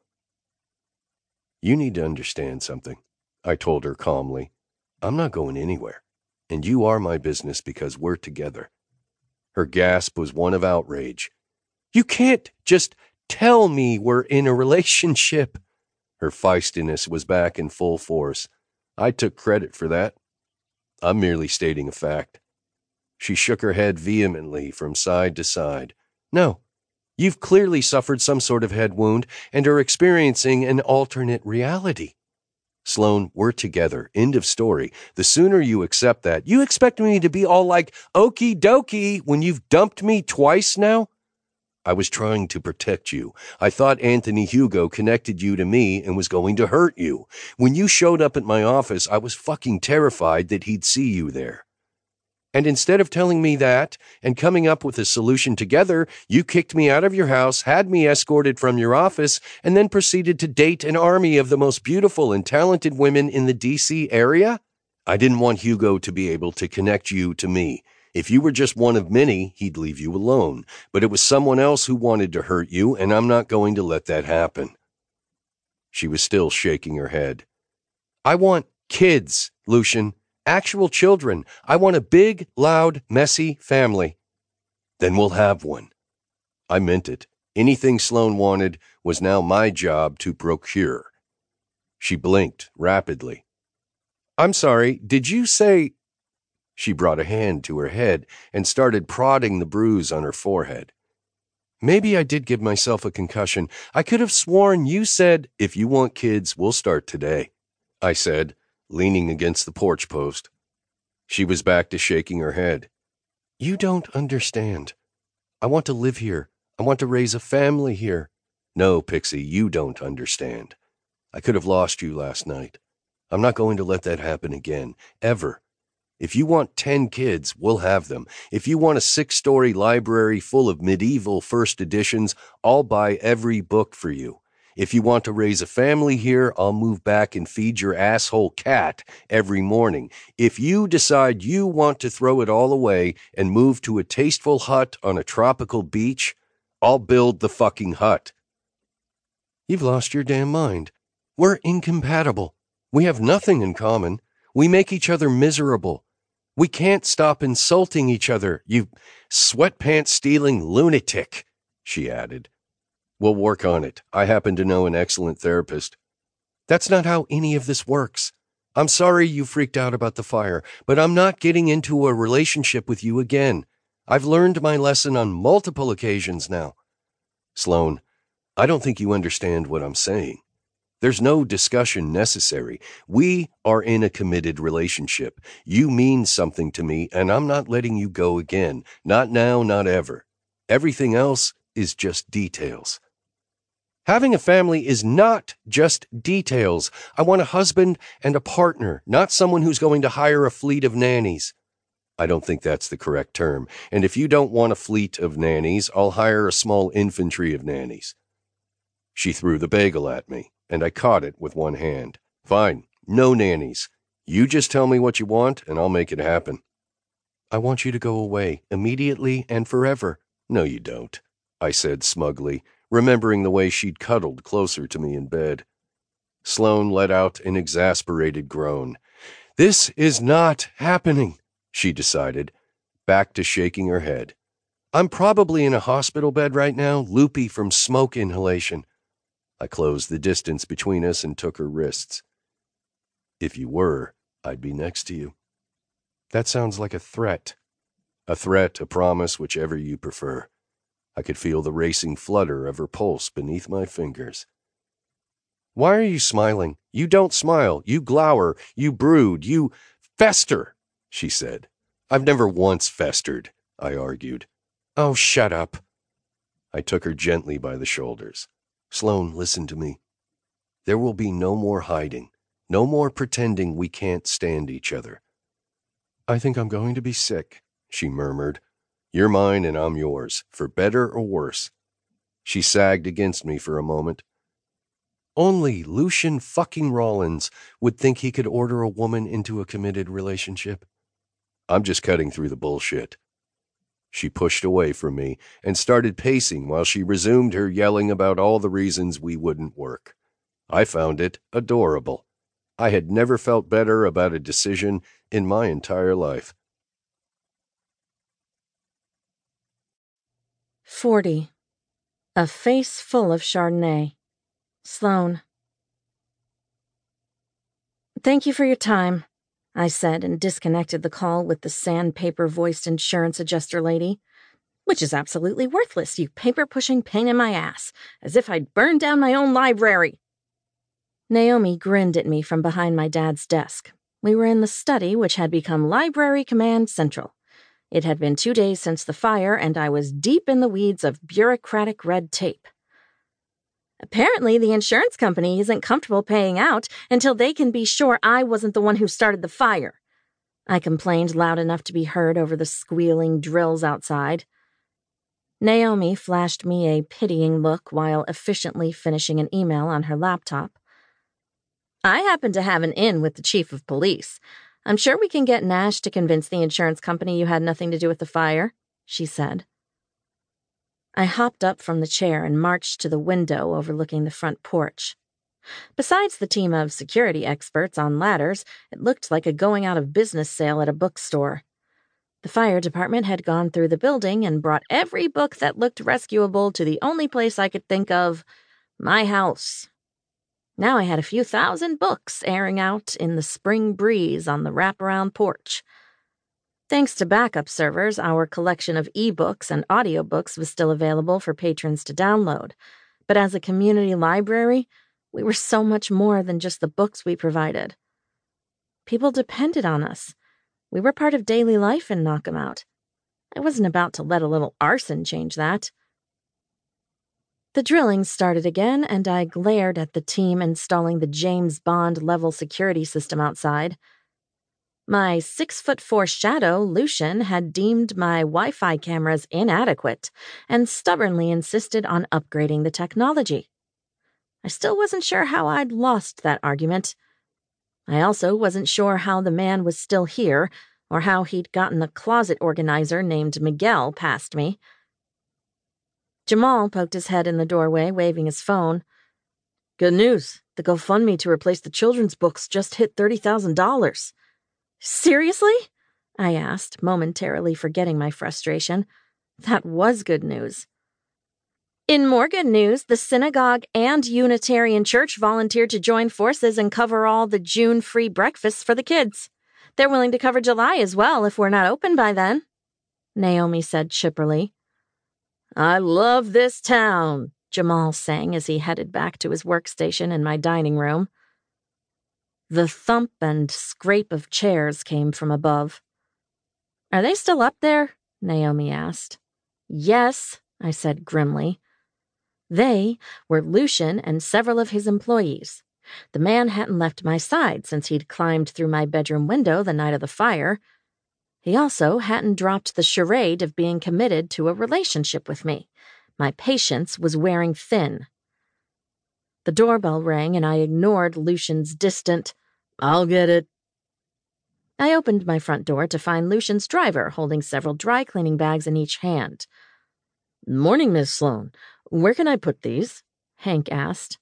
You need to understand something, I told her calmly. I'm not going anywhere, and you are my business because we're together. Her gasp was one of outrage. You can't just tell me we're in a relationship. Her feistiness was back in full force. I took credit for that. I'm merely stating a fact. She shook her head vehemently from side to side. No, you've clearly suffered some sort of head wound and are experiencing an alternate reality. Sloan, we're together. End of story. The sooner you accept that, you expect me to be all like, okie dokie, when you've dumped me twice now? I was trying to protect you. I thought Anthony Hugo connected you to me and was going to hurt you. When you showed up at my office, I was fucking terrified that he'd see you there. And instead of telling me that and coming up with a solution together, you kicked me out of your house, had me escorted from your office, and then proceeded to date an army of the most beautiful and talented women in the D C area? I didn't want Hugo to be able to connect you to me. If you were just one of many, he'd leave you alone. But it was someone else who wanted to hurt you, and I'm not going to let that happen. She was still shaking her head. I want kids, Lucian. Actual children. I want a big, loud, messy family. Then we'll have one. I meant it. Anything Sloane wanted was now my job to procure. She blinked rapidly. I'm sorry, did you say... She brought a hand to her head and started prodding the bruise on her forehead. Maybe I did give myself a concussion. I could have sworn you said, if you want kids, we'll start today, I said, leaning against the porch post. She was back to shaking her head. You don't understand. I want to live here. I want to raise a family here. No, Pixie, you don't understand. I could have lost you last night. I'm not going to let that happen again, ever. If you want ten kids, we'll have them. If you want a six-story library full of medieval first editions, I'll buy every book for you. If you want to raise a family here, I'll move back and feed your asshole cat every morning. If you decide you want to throw it all away and move to a tasteful hut on a tropical beach, I'll build the fucking hut. You've lost your damn mind. We're incompatible. We have nothing in common. We make each other miserable. We can't stop insulting each other, you sweatpants-stealing lunatic, she added. We'll work on it. I happen to know an excellent therapist. That's not how any of this works. I'm sorry you freaked out about the fire, but I'm not getting into a relationship with you again. I've learned my lesson on multiple occasions now. Sloane, I don't think you understand what I'm saying. There's no discussion necessary. We are in a committed relationship. You mean something to me, and I'm not letting you go again. Not now, not ever. Everything else is just details. Having a family is not just details. I want a husband and a partner, not someone who's going to hire a fleet of nannies. I don't think that's the correct term, and if you don't want a fleet of nannies, I'll hire a small infantry of nannies. She threw the bagel at me, and I caught it with one hand. Fine, no nannies. You just tell me what you want, and I'll make it happen. I want you to go away, immediately and forever. No, you don't, I said smugly, remembering the way she'd cuddled closer to me in bed. Sloane let out an exasperated groan. This is not happening, she decided, back to shaking her head. I'm probably in a hospital bed right now, loopy from smoke inhalation. I closed the distance between us and took her wrists. If you were, I'd be next to you. That sounds like a threat. A threat, a promise, whichever you prefer. I could feel the racing flutter of her pulse beneath my fingers. Why are you smiling? You don't smile. You glower. You brood. You fester, she said. I've never once festered, I argued. Oh, shut up. I took her gently by the shoulders. Sloane, listen to me. There will be no more hiding, no more pretending we can't stand each other. I think I'm going to be sick, she murmured. You're mine and I'm yours, for better or worse. She sagged against me for a moment. Only Lucian fucking Rollins would think he could order a woman into a committed relationship. I'm just cutting through the bullshit. She pushed away from me and started pacing while she resumed her yelling about all the reasons we wouldn't work. I found it adorable. I had never felt better about a decision in my entire life. Forty. A face full of Chardonnay. Sloane. Thank you for your time, I said, and disconnected the call with the sandpaper-voiced insurance adjuster lady. Which is absolutely worthless, you paper-pushing pain in my ass, as if I'd burned down my own library. Naomi grinned at me from behind my dad's desk. We were in the study, which had become Library Command Central. It had been two days since the fire, and I was deep in the weeds of bureaucratic red tape. Apparently, the insurance company isn't comfortable paying out until they can be sure I wasn't the one who started the fire. I complained loud enough to be heard over the squealing drills outside. Naomi flashed me a pitying look while efficiently finishing an email on her laptop. I happen to have an in with the chief of police. I'm sure we can get Nash to convince the insurance company you had nothing to do with the fire, she said. I hopped up from the chair and marched to the window overlooking the front porch. Besides the team of security experts on ladders, it looked like a going-out-of-business sale at a bookstore. The fire department had gone through the building and brought every book that looked rescuable to the only place I could think of, my house. Now I had a few thousand books airing out in the spring breeze on the wraparound porch. Thanks to backup servers, our collection of e-books and audiobooks was still available for patrons to download. But as a community library, we were so much more than just the books we provided. People depended on us. We were part of daily life in Knockemout. I wasn't about to let a little arson change that. The drilling started again, and I glared at the team installing the James Bond-level security system outside. My six-foot-four shadow, Lucian, had deemed my Wi-Fi cameras inadequate and stubbornly insisted on upgrading the technology. I still wasn't sure how I'd lost that argument. I also wasn't sure how the man was still here, or how he'd gotten a closet organizer named Miguel past me. Jamal poked his head in the doorway, waving his phone. "Good news. The GoFundMe to replace the children's books just hit thirty thousand dollars. "Seriously?" I asked, momentarily forgetting my frustration. That was good news. In more good news, the synagogue and Unitarian Church volunteered to join forces and cover all the June free breakfasts for the kids. They're willing to cover July as well if we're not open by then, Naomi said chipperly. "I love this town," Jamal sang as he headed back to his workstation in my dining room. The thump and scrape of chairs came from above. "Are they still up there?" Naomi asked. "Yes," I said grimly. They were Lucian and several of his employees. The man hadn't left my side since he'd climbed through my bedroom window the night of the fire. He also hadn't dropped the charade of being committed to a relationship with me. My patience was wearing thin. The doorbell rang and I ignored Lucian's distant, "I'll get it." I opened my front door to find Lucian's driver holding several dry cleaning bags in each hand. "Morning, Miss Sloan. Where can I put these?" Hank asked.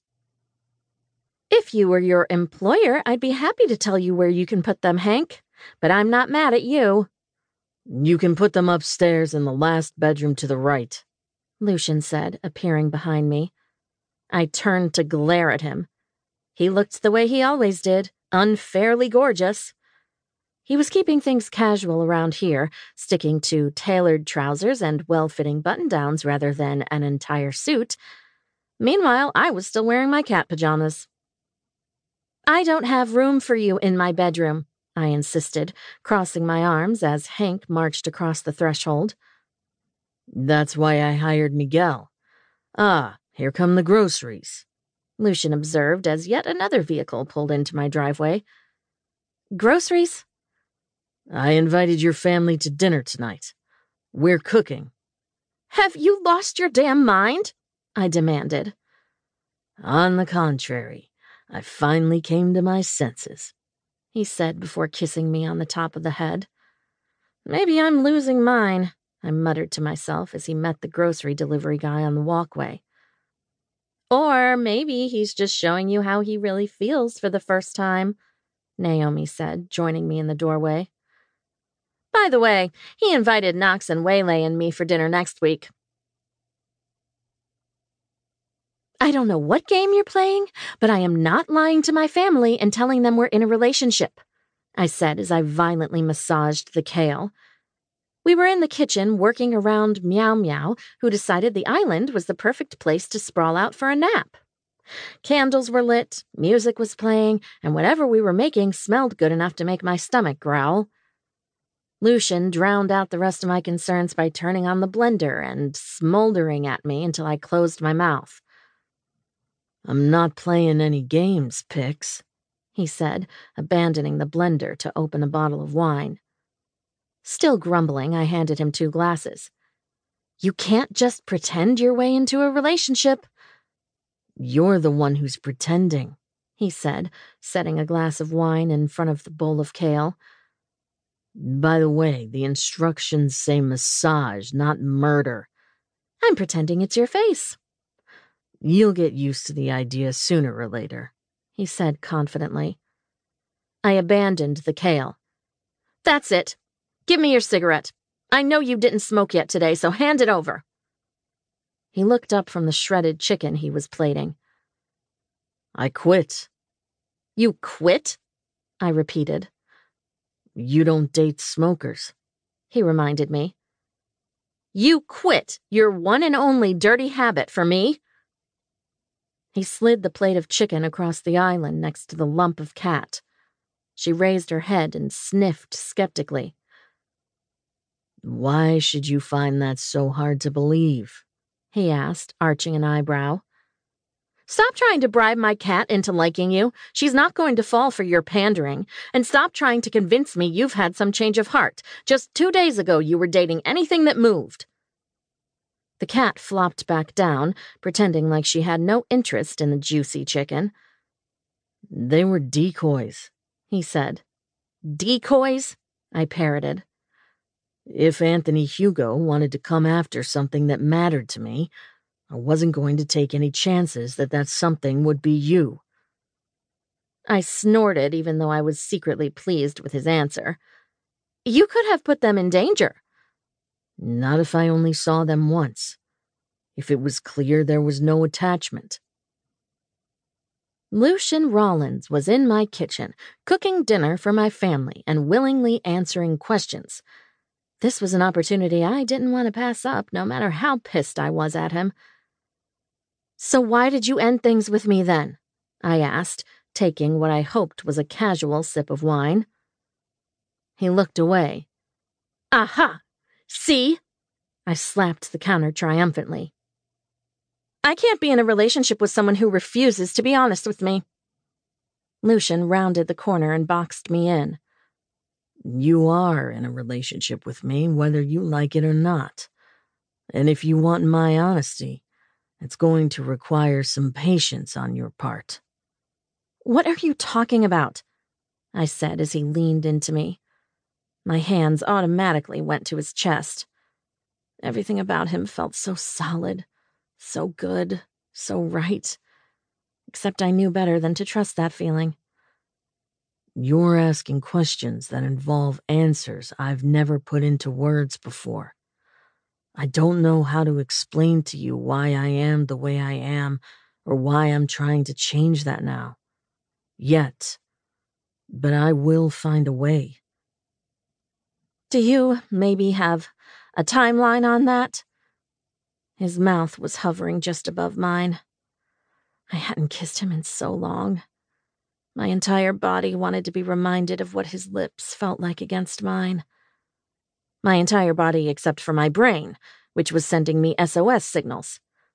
"If you were your employer, I'd be happy to tell you where you can put them, Hank. But I'm not mad at you." "You can put them upstairs in the last bedroom to the right," Lucian said, appearing behind me. I turned to glare at him. He looked the way he always did, unfairly gorgeous. He was keeping things casual around here, sticking to tailored trousers and well-fitting button-downs rather than an entire suit. Meanwhile, I was still wearing my cat pajamas. "I don't have room for you in my bedroom," I insisted, crossing my arms as Hank marched across the threshold. "That's why I hired Miguel. Ah, here come the groceries," Lucian observed as yet another vehicle pulled into my driveway. "Groceries?" "I invited your family to dinner tonight. We're cooking." "Have you lost your damn mind?" I demanded. "On the contrary, I finally came to my senses," he said before kissing me on the top of the head. "Maybe I'm losing mine," I muttered to myself as he met the grocery delivery guy on the walkway. "Or maybe he's just showing you how he really feels for the first time," Naomi said, joining me in the doorway. "By the way, he invited Knox and Waylay and me for dinner next week." "I don't know what game you're playing, but I am not lying to my family and telling them we're in a relationship," I said as I violently massaged the kale. We were in the kitchen working around Meow Meow, who decided the island was the perfect place to sprawl out for a nap. Candles were lit, music was playing, and whatever we were making smelled good enough to make my stomach growl. Lucian drowned out the rest of my concerns by turning on the blender and smoldering at me until I closed my mouth. "I'm not playing any games, Pix," he said, abandoning the blender to open a bottle of wine. Still grumbling, I handed him two glasses. "You can't just pretend your way into a relationship." "You're the one who's pretending," he said, setting a glass of wine in front of the bowl of kale. "By the way, the instructions say massage, not murder." "I'm pretending it's your face." You'll get used to the idea sooner or later, he said confidently. I abandoned the kale. That's it. Give me your cigarette. I know you didn't smoke yet today, so hand it over. He looked up from the shredded chicken he was plating. I quit. You quit? I repeated. You don't date smokers, he reminded me. You quit your one and only dirty habit for me? He slid the plate of chicken across the island next to the lump of cat. She raised her head and sniffed skeptically. Why should you find that so hard to believe? He asked, arching an eyebrow. Stop trying to bribe my cat into liking you. She's not going to fall for your pandering. And stop trying to convince me you've had some change of heart. Just two days ago you were dating anything that moved. The cat flopped back down, pretending like she had no interest in the juicy chicken. They were decoys, he said. Decoys? I parroted. If Anthony Hugo wanted to come after something that mattered to me, I wasn't going to take any chances that that something would be you. I snorted, even though I was secretly pleased with his answer. You could have put them in danger. Not if I only saw them once. If it was clear there was no attachment. Lucian Rollins was in my kitchen, cooking dinner for my family and willingly answering questions. This was an opportunity I didn't want to pass up, no matter how pissed I was at him. So why did you end things with me then? I asked, taking what I hoped was a casual sip of wine. He looked away. Aha! See? I slapped the counter triumphantly. I can't be in a relationship with someone who refuses to be honest with me. Lucian rounded the corner and boxed me in. You are in a relationship with me, whether you like it or not. And if you want my honesty, it's going to require some patience on your part. What are you talking about? I said as he leaned into me. My hands automatically went to his chest. Everything about him felt so solid, so good, so right. Except I knew better than to trust that feeling. You're asking questions that involve answers I've never put into words before. I don't know how to explain to you why I am the way I am, or why I'm trying to change that now. Yet. But I will find a way. Do you maybe have a timeline on that? His mouth was hovering just above mine. I hadn't kissed him in so long. My entire body wanted to be reminded of what his lips felt like against mine. My entire body except for my brain, which was sending me S O S signals.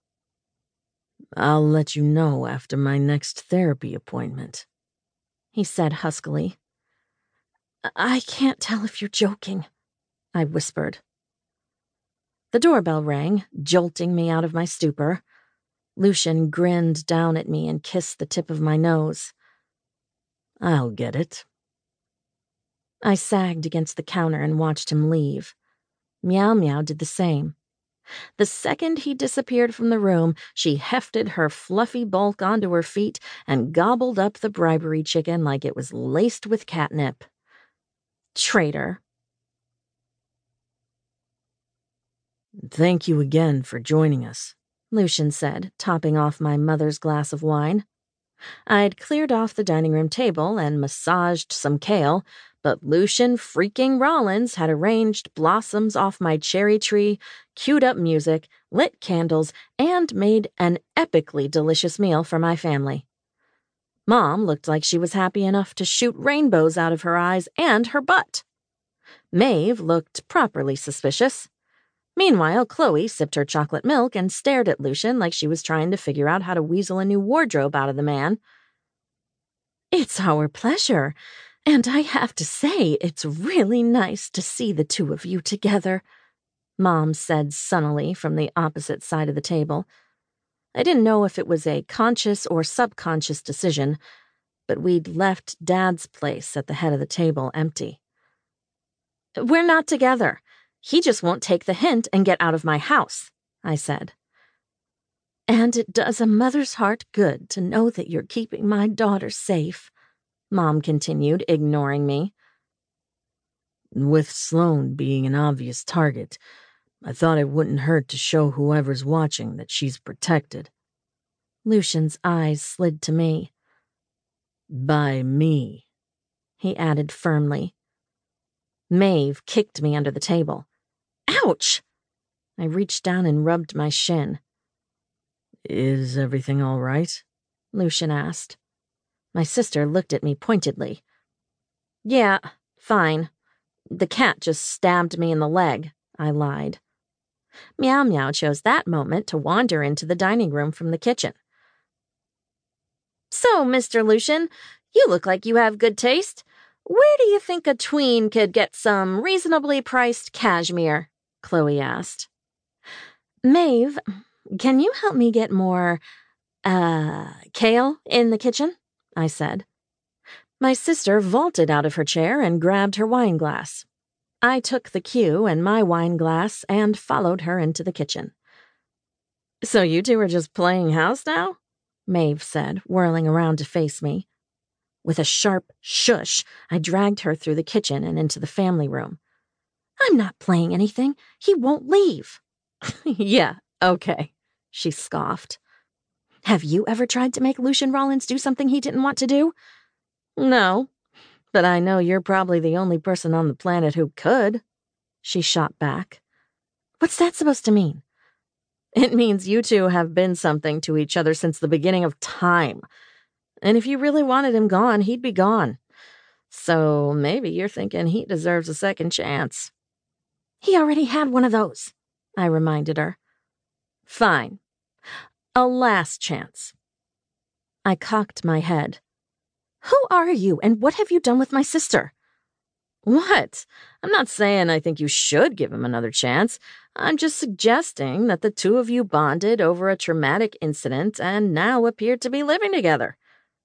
I'll let you know after my next therapy appointment, he said huskily. I can't tell if you're joking, I whispered. The doorbell rang, jolting me out of my stupor. Lucian grinned down at me and kissed the tip of my nose. I'll get it. I sagged against the counter and watched him leave. Meow Meow did the same. The second he disappeared from the room, she hefted her fluffy bulk onto her feet and gobbled up the bribery chicken like it was laced with catnip. Traitor. Thank you again for joining us, Lucian said, topping off my mother's glass of wine. I'd cleared off the dining room table and massaged some kale, but Lucian freaking Rollins had arranged blossoms off my cherry tree, queued up music, lit candles, and made an epically delicious meal for my family. Mom looked like she was happy enough to shoot rainbows out of her eyes and her butt. Maeve looked properly suspicious. Meanwhile, Chloe sipped her chocolate milk and stared at Lucian like she was trying to figure out how to weasel a new wardrobe out of the man. It's our pleasure, and I have to say it's really nice to see the two of you together, Mom said sunnily from the opposite side of the table. I didn't know if it was a conscious or subconscious decision, but we'd left Dad's place at the head of the table empty. We're not together. He just won't take the hint and get out of my house, I said. And it does a mother's heart good to know that you're keeping my daughter safe, Mom continued, ignoring me. With Sloane being an obvious target, I thought it wouldn't hurt to show whoever's watching that she's protected. Lucian's eyes slid to me. By me, he added firmly. Maeve kicked me under the table. Ouch! I reached down and rubbed my shin. Is everything all right? Lucian asked. My sister looked at me pointedly. Yeah, fine. The cat just stabbed me in the leg, I lied. Meow Meow chose that moment to wander into the dining room from the kitchen. So, Mister Lucian, you look like you have good taste. Where do you think a tween could get some reasonably priced cashmere? Chloe asked. Maeve, can you help me get more, uh, kale in the kitchen? I said. My sister vaulted out of her chair and grabbed her wine glass. I took the cue and my wine glass and followed her into the kitchen. So you two are just playing house now? Maeve said, whirling around to face me. With a sharp shush, I dragged her through the kitchen and into the family room. I'm not playing anything. He won't leave. Yeah, okay, she scoffed. Have you ever tried to make Lucian Rollins do something he didn't want to do? No, but I know you're probably the only person on the planet who could. She shot back. What's that supposed to mean? It means you two have been something to each other since the beginning of time. And if you really wanted him gone, he'd be gone. So maybe you're thinking he deserves a second chance. He already had one of those, I reminded her. Fine. A last chance. I cocked my head. Who are you, and what have you done with my sister? What? I'm not saying I think you should give him another chance. I'm just suggesting that the two of you bonded over a traumatic incident and now appear to be living together.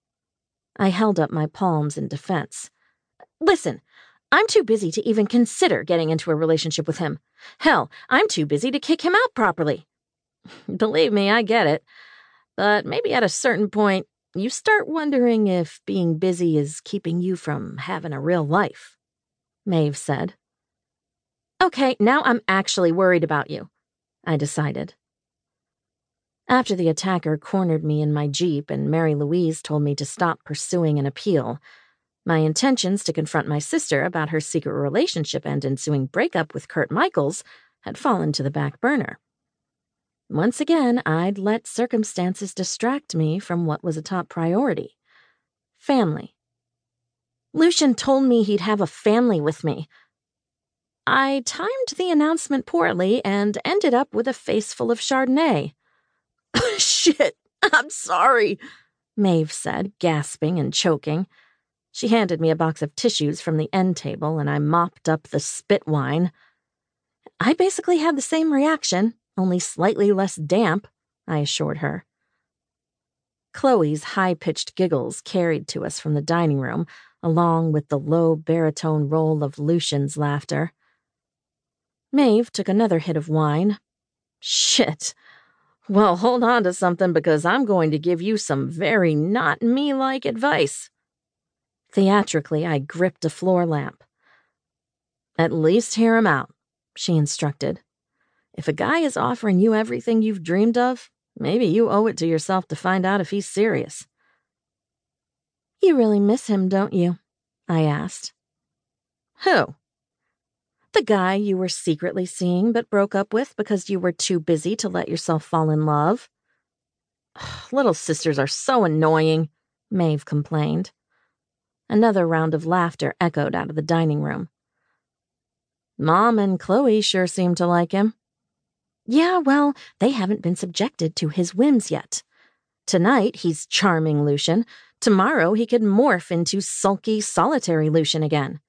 I held up my palms in defense. Listen, I'm too busy to even consider getting into a relationship with him. Hell, I'm too busy to kick him out properly. Believe me, I get it. But maybe at a certain point, you start wondering if being busy is keeping you from having a real life, Maeve said. Okay, now I'm actually worried about you, I decided. After the attacker cornered me in my Jeep and Mary Louise told me to stop pursuing an appeal, my intentions to confront my sister about her secret relationship and ensuing breakup with Kurt Michaels had fallen to the back burner. Once again, I'd let circumstances distract me from what was a top priority. Family. Lucian told me he'd have a family with me. I timed the announcement poorly and ended up with a face full of Chardonnay. Shit, I'm sorry, Maeve said, gasping and choking. She handed me a box of tissues from the end table and I mopped up the spit wine. I basically had the same reaction, only slightly less damp, I assured her. Chloe's high-pitched giggles carried to us from the dining room, along with the low baritone roll of Lucian's laughter. Maeve took another hit of wine. Shit. Well, hold on to something because I'm going to give you some very not me-like advice. Theatrically, I gripped a floor lamp. At least hear him out, she instructed. If a guy is offering you everything you've dreamed of, maybe you owe it to yourself to find out if he's serious. You really miss him, don't you? I asked. Who? The guy you were secretly seeing but broke up with because you were too busy to let yourself fall in love. Little sisters are so annoying, Maeve complained. Another round of laughter echoed out of the dining room. Mom and Chloe sure seem to like him. Yeah, well, they haven't been subjected to his whims yet. Tonight, he's charming Lucian. Tomorrow, he could morph into sulky, solitary Lucian again.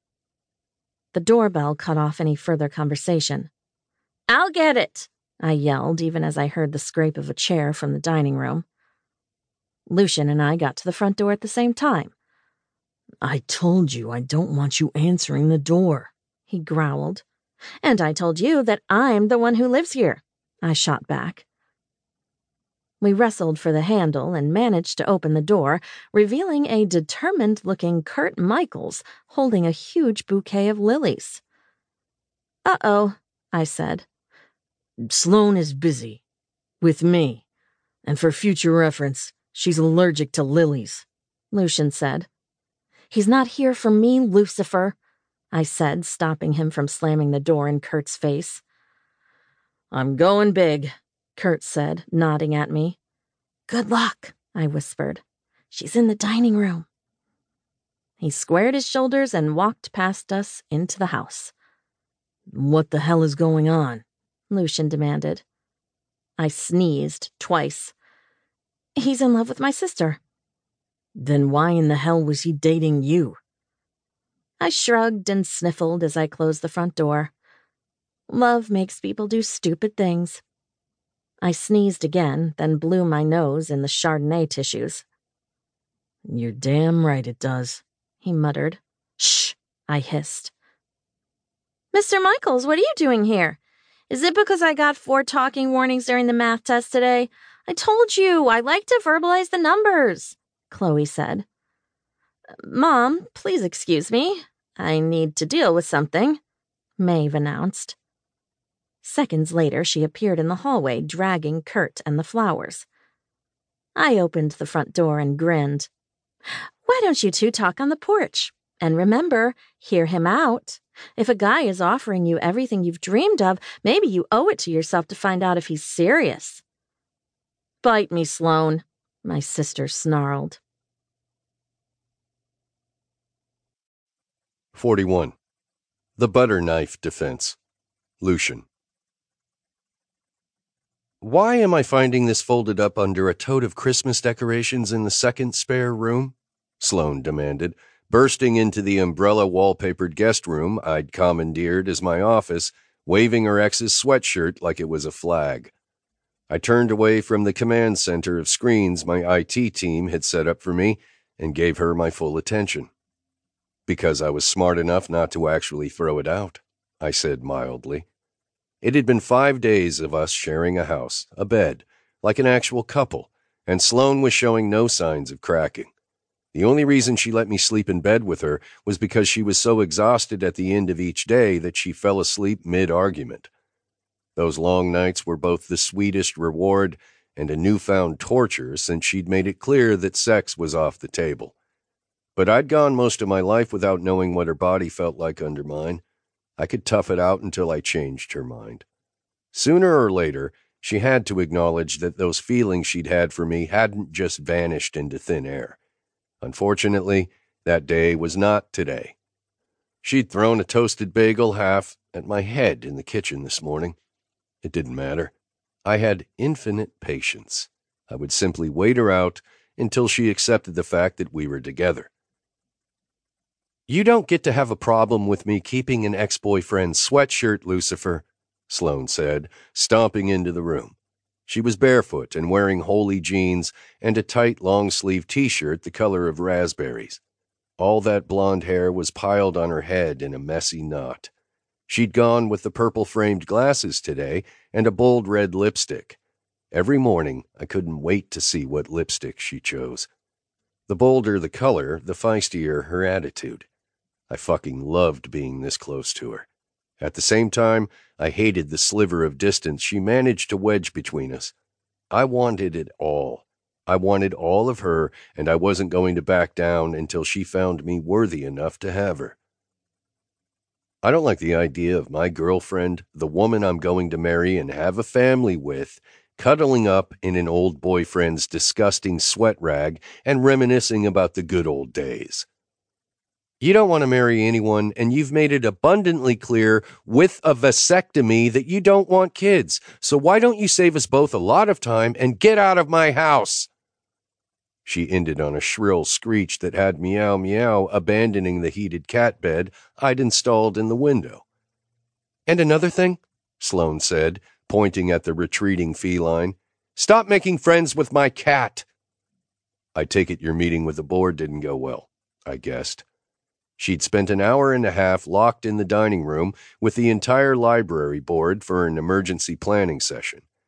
The doorbell cut off any further conversation. I'll get it, I yelled, even as I heard the scrape of a chair from the dining room. Lucian and I got to the front door at the same time. I told you I don't want you answering the door, he growled. And I told you that I'm the one who lives here, I shot back. We wrestled for the handle and managed to open the door, revealing a determined-looking Kurt Michaels holding a huge bouquet of lilies. "Uh-oh," I said. "Sloane is busy. With me. And for future reference, she's allergic to lilies," Lucian said. "He's not here for me, Lucifer," I said, stopping him from slamming the door in Kurt's face. "I'm going big," Kurt said, nodding at me. "Good luck," I whispered. "She's in the dining room." He squared his shoulders and walked past us into the house. "What the hell is going on?" Lucian demanded. I sneezed twice. "He's in love with my sister." "Then why in the hell was he dating you?" I shrugged and sniffled as I closed the front door. Love makes people do stupid things. I sneezed again, then blew my nose in the Chardonnay tissues. "You're damn right it does," he muttered. "Shh," I hissed. "Mister Michaels, what are you doing here? Is it because I got four talking warnings during the math test today? I told you, I like to verbalize the numbers," Chloe said. "Mom, please excuse me. I need to deal with something," Maeve announced. Seconds later, she appeared in the hallway, dragging Kurt and the flowers. I opened the front door and grinned. "Why don't you two talk on the porch? And remember, hear him out. If a guy is offering you everything you've dreamed of, maybe you owe it to yourself to find out if he's serious." "Bite me, Sloane," my sister snarled. forty-one. The Butter Knife Defense. Lucian. Why am I finding this folded up under a tote of Christmas decorations in the second spare room? Sloane demanded, bursting into the umbrella-wallpapered guest room I'd commandeered as my office, waving her ex's sweatshirt like it was a flag. I turned away from the command center of screens my I T team had set up for me and gave her my full attention. "Because I was smart enough not to actually throw it out," I said mildly. It had been five days of us sharing a house, a bed, like an actual couple, and Sloane was showing no signs of cracking. The only reason she let me sleep in bed with her was because she was so exhausted at the end of each day that she fell asleep mid-argument. Those long nights were both the sweetest reward and a newfound torture since she'd made it clear that sex was off the table. But I'd gone most of my life without knowing what her body felt like under mine. I could tough it out until I changed her mind. Sooner or later, she had to acknowledge that those feelings she'd had for me hadn't just vanished into thin air. Unfortunately, that day was not today. She'd thrown a toasted bagel half at my head in the kitchen this morning. It didn't matter. I had infinite patience. I would simply wait her out until she accepted the fact that we were together. "You don't get to have a problem with me keeping an ex-boyfriend's sweatshirt, Lucifer," Sloane said, stomping into the room. She was barefoot and wearing holey jeans and a tight long-sleeve t-shirt the color of raspberries. All that blonde hair was piled on her head in a messy knot. She'd gone with the purple-framed glasses today and a bold red lipstick. Every morning, I couldn't wait to see what lipstick she chose. The bolder the color, the feistier her attitude. I fucking loved being this close to her. At the same time, I hated the sliver of distance she managed to wedge between us. I wanted it all. I wanted all of her, and I wasn't going to back down until she found me worthy enough to have her. I don't like the idea of my girlfriend, the woman I'm going to marry and have a family with, cuddling up in an old boyfriend's disgusting sweat rag and reminiscing about the good old days. You don't want to marry anyone, and you've made it abundantly clear with a vasectomy that you don't want kids, so why don't you save us both a lot of time and get out of my house? She ended on a shrill screech that had Meow Meow abandoning the heated cat bed I'd installed in the window. "And another thing," Sloane said, pointing at the retreating feline, "stop making friends with my cat." "I take it your meeting with the board didn't go well," I guessed. She'd spent an hour and a half locked in the dining room with the entire library board for an emergency planning session.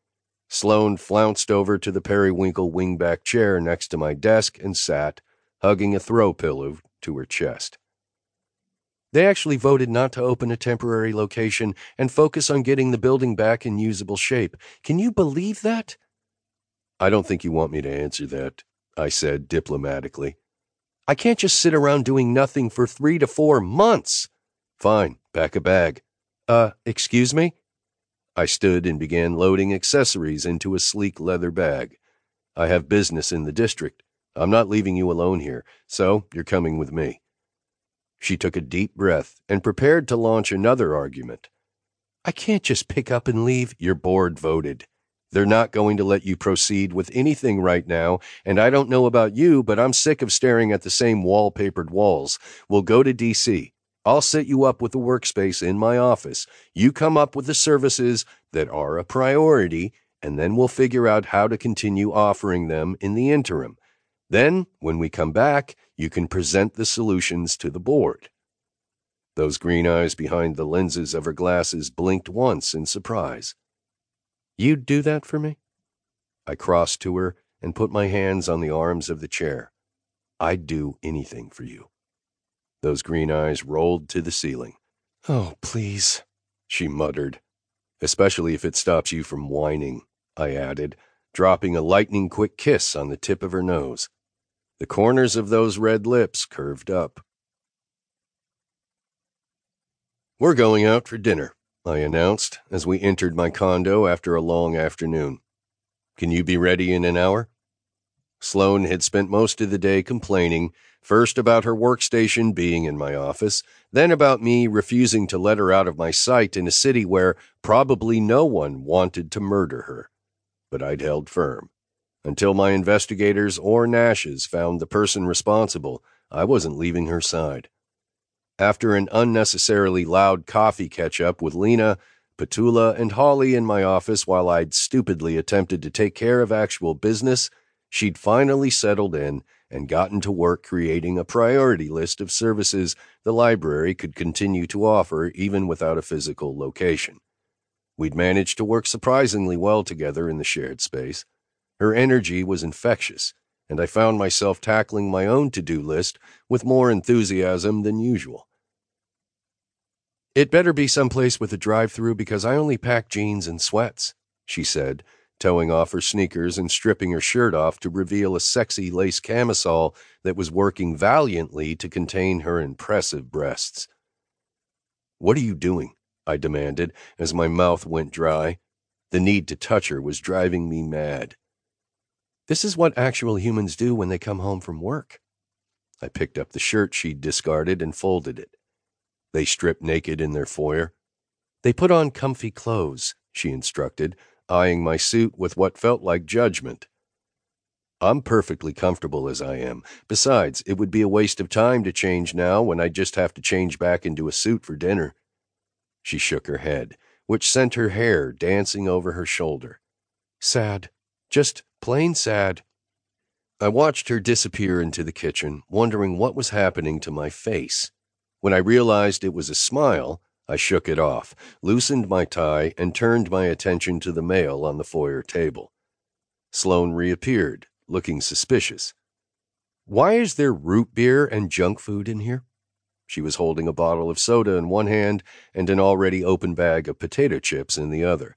Sloane flounced over to the periwinkle wingback chair next to my desk and sat, hugging a throw pillow to her chest. They actually voted not to open a temporary location and focus on getting the building back in usable shape. Can you believe that? I don't think you want me to answer that, I said diplomatically. I can't just sit around doing nothing for three to four months. Fine, pack a bag. Uh, excuse me? I stood and began loading accessories into a sleek leather bag. I have business in the district. I'm not leaving you alone here, so you're coming with me. She took a deep breath and prepared to launch another argument. I can't just pick up and leave. Your board voted. They're not going to let you proceed with anything right now, and I don't know about you, but I'm sick of staring at the same wallpapered walls. We'll go to D C I'll set you up with a workspace in my office. You come up with the services that are a priority, and then we'll figure out how to continue offering them in the interim. Then, when we come back, you can present the solutions to the board. Those green eyes behind the lenses of her glasses blinked once in surprise. You'd do that for me? I crossed to her and put my hands on the arms of the chair. I'd do anything for you. Those green eyes rolled to the ceiling. Oh, please, she muttered. Especially if it stops you from whining, I added, dropping a lightning-quick kiss on the tip of her nose. The corners of those red lips curved up. We're going out for dinner, I announced as we entered my condo after a long afternoon. Can you be ready in an hour? Sloane had spent most of the day complaining, first about her workstation being in my office, then about me refusing to let her out of my sight in a city where probably no one wanted to murder her. But I'd held firm. Until my investigators or Nash's found the person responsible, I wasn't leaving her side. After an unnecessarily loud coffee catch-up with Lena, Petula, and Holly in my office while I'd stupidly attempted to take care of actual business, she'd finally settled in and gotten to work creating a priority list of services the library could continue to offer even without a physical location. We'd managed to work surprisingly well together in the shared space. Her energy was infectious, and I found myself tackling my own to-do list with more enthusiasm than usual. It better be someplace with a drive-through because I only pack jeans and sweats, she said, towing off her sneakers and stripping her shirt off to reveal a sexy lace camisole that was working valiantly to contain her impressive breasts. What are you doing? I demanded as my mouth went dry. The need to touch her was driving me mad. This is what actual humans do when they come home from work. I picked up the shirt she'd discarded and folded it. They stripped naked in their foyer. They put on comfy clothes, she instructed, eyeing my suit with what felt like judgment. I'm perfectly comfortable as I am. Besides, it would be a waste of time to change now when I just have to change back into a suit for dinner. She shook her head, which sent her hair dancing over her shoulder. Sad. Just plain sad. I watched her disappear into the kitchen, wondering what was happening to my face. When I realized it was a smile, I shook it off, loosened my tie, and turned my attention to the mail on the foyer table. Sloane reappeared, looking suspicious. Why is there root beer and junk food in here? She was holding a bottle of soda in one hand and an already open bag of potato chips in the other.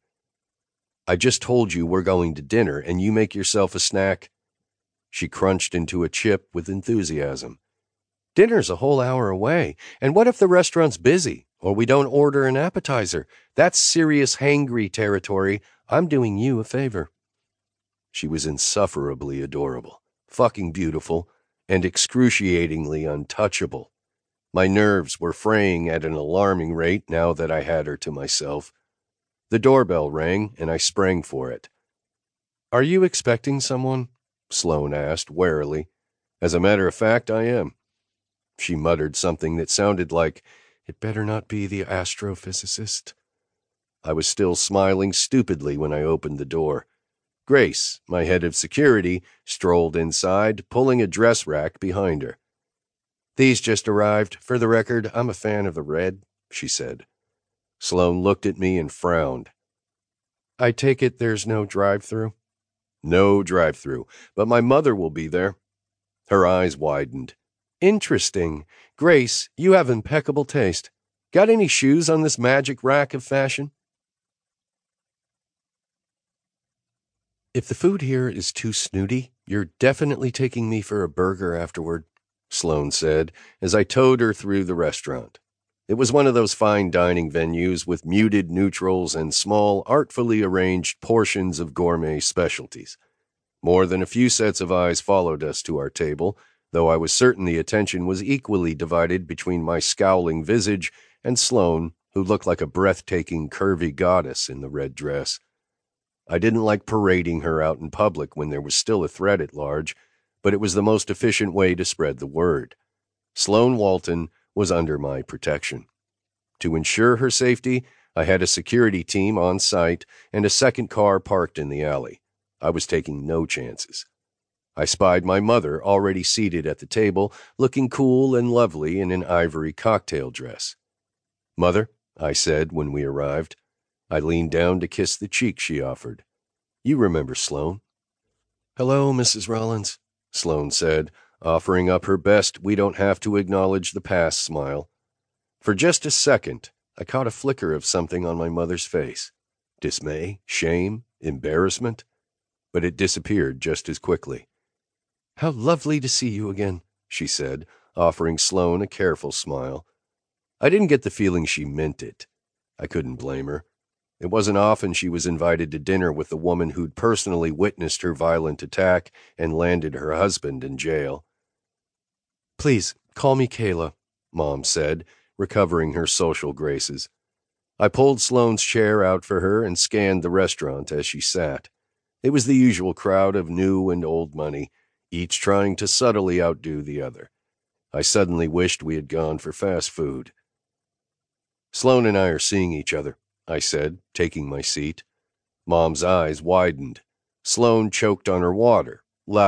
I just told you we're going to dinner, and you make yourself a snack. She crunched into a chip with enthusiasm. Dinner's a whole hour away, and what if the restaurant's busy, or we don't order an appetizer? That's serious hangry territory. I'm doing you a favor. She was insufferably adorable, fucking beautiful, and excruciatingly untouchable. My nerves were fraying at an alarming rate now that I had her to myself. The doorbell rang, and I sprang for it. Are you expecting someone? Sloane asked warily. As a matter of fact, I am. She muttered something that sounded like, it better not be the astrophysicist. I was still smiling stupidly when I opened the door. Grace, my head of security, strolled inside, pulling a dress rack behind her. These just arrived. For the record, I'm a fan of the red, she said. Sloane looked at me and frowned. I take it there's no drive-thru? No drive-thru, but my mother will be there. Her eyes widened. Interesting. Grace, you have impeccable taste. Got any shoes on this magic rack of fashion? If the food here is too snooty, you're definitely taking me for a burger afterward, Sloane said as I towed her through the restaurant. It was one of those fine dining venues with muted neutrals and small, artfully arranged portions of gourmet specialties. More than a few sets of eyes followed us to our table, though I was certain the attention was equally divided between my scowling visage and Sloane, who looked like a breathtaking, curvy goddess in the red dress. I didn't like parading her out in public when there was still a threat at large, but it was the most efficient way to spread the word. Sloane Walton was under my protection. To ensure her safety, I had a security team on site and a second car parked in the alley. I was taking no chances. I spied my mother already seated at the table, looking cool and lovely in an ivory cocktail dress. "Mother," I said when we arrived. I leaned down to kiss the cheek she offered. "You remember Sloane." "Hello, Missus Rollins," Sloane said, offering up her best we don't have to acknowledge the past smile. For just a second, I caught a flicker of something on my mother's face. Dismay, shame, embarrassment. But it disappeared just as quickly. "How lovely to see you again," she said, offering Sloane a careful smile. I didn't get the feeling she meant it. I couldn't blame her. It wasn't often she was invited to dinner with the woman who'd personally witnessed her violent attack and landed her husband in jail. "Please, call me Kayla," Mom said, recovering her social graces. I pulled Sloane's chair out for her and scanned the restaurant as she sat. It was the usual crowd of new and old money, each trying to subtly outdo the other. I suddenly wished we had gone for fast food. "Sloane and I are seeing each other," I said, taking my seat. Mom's eyes widened. Sloane choked on her water,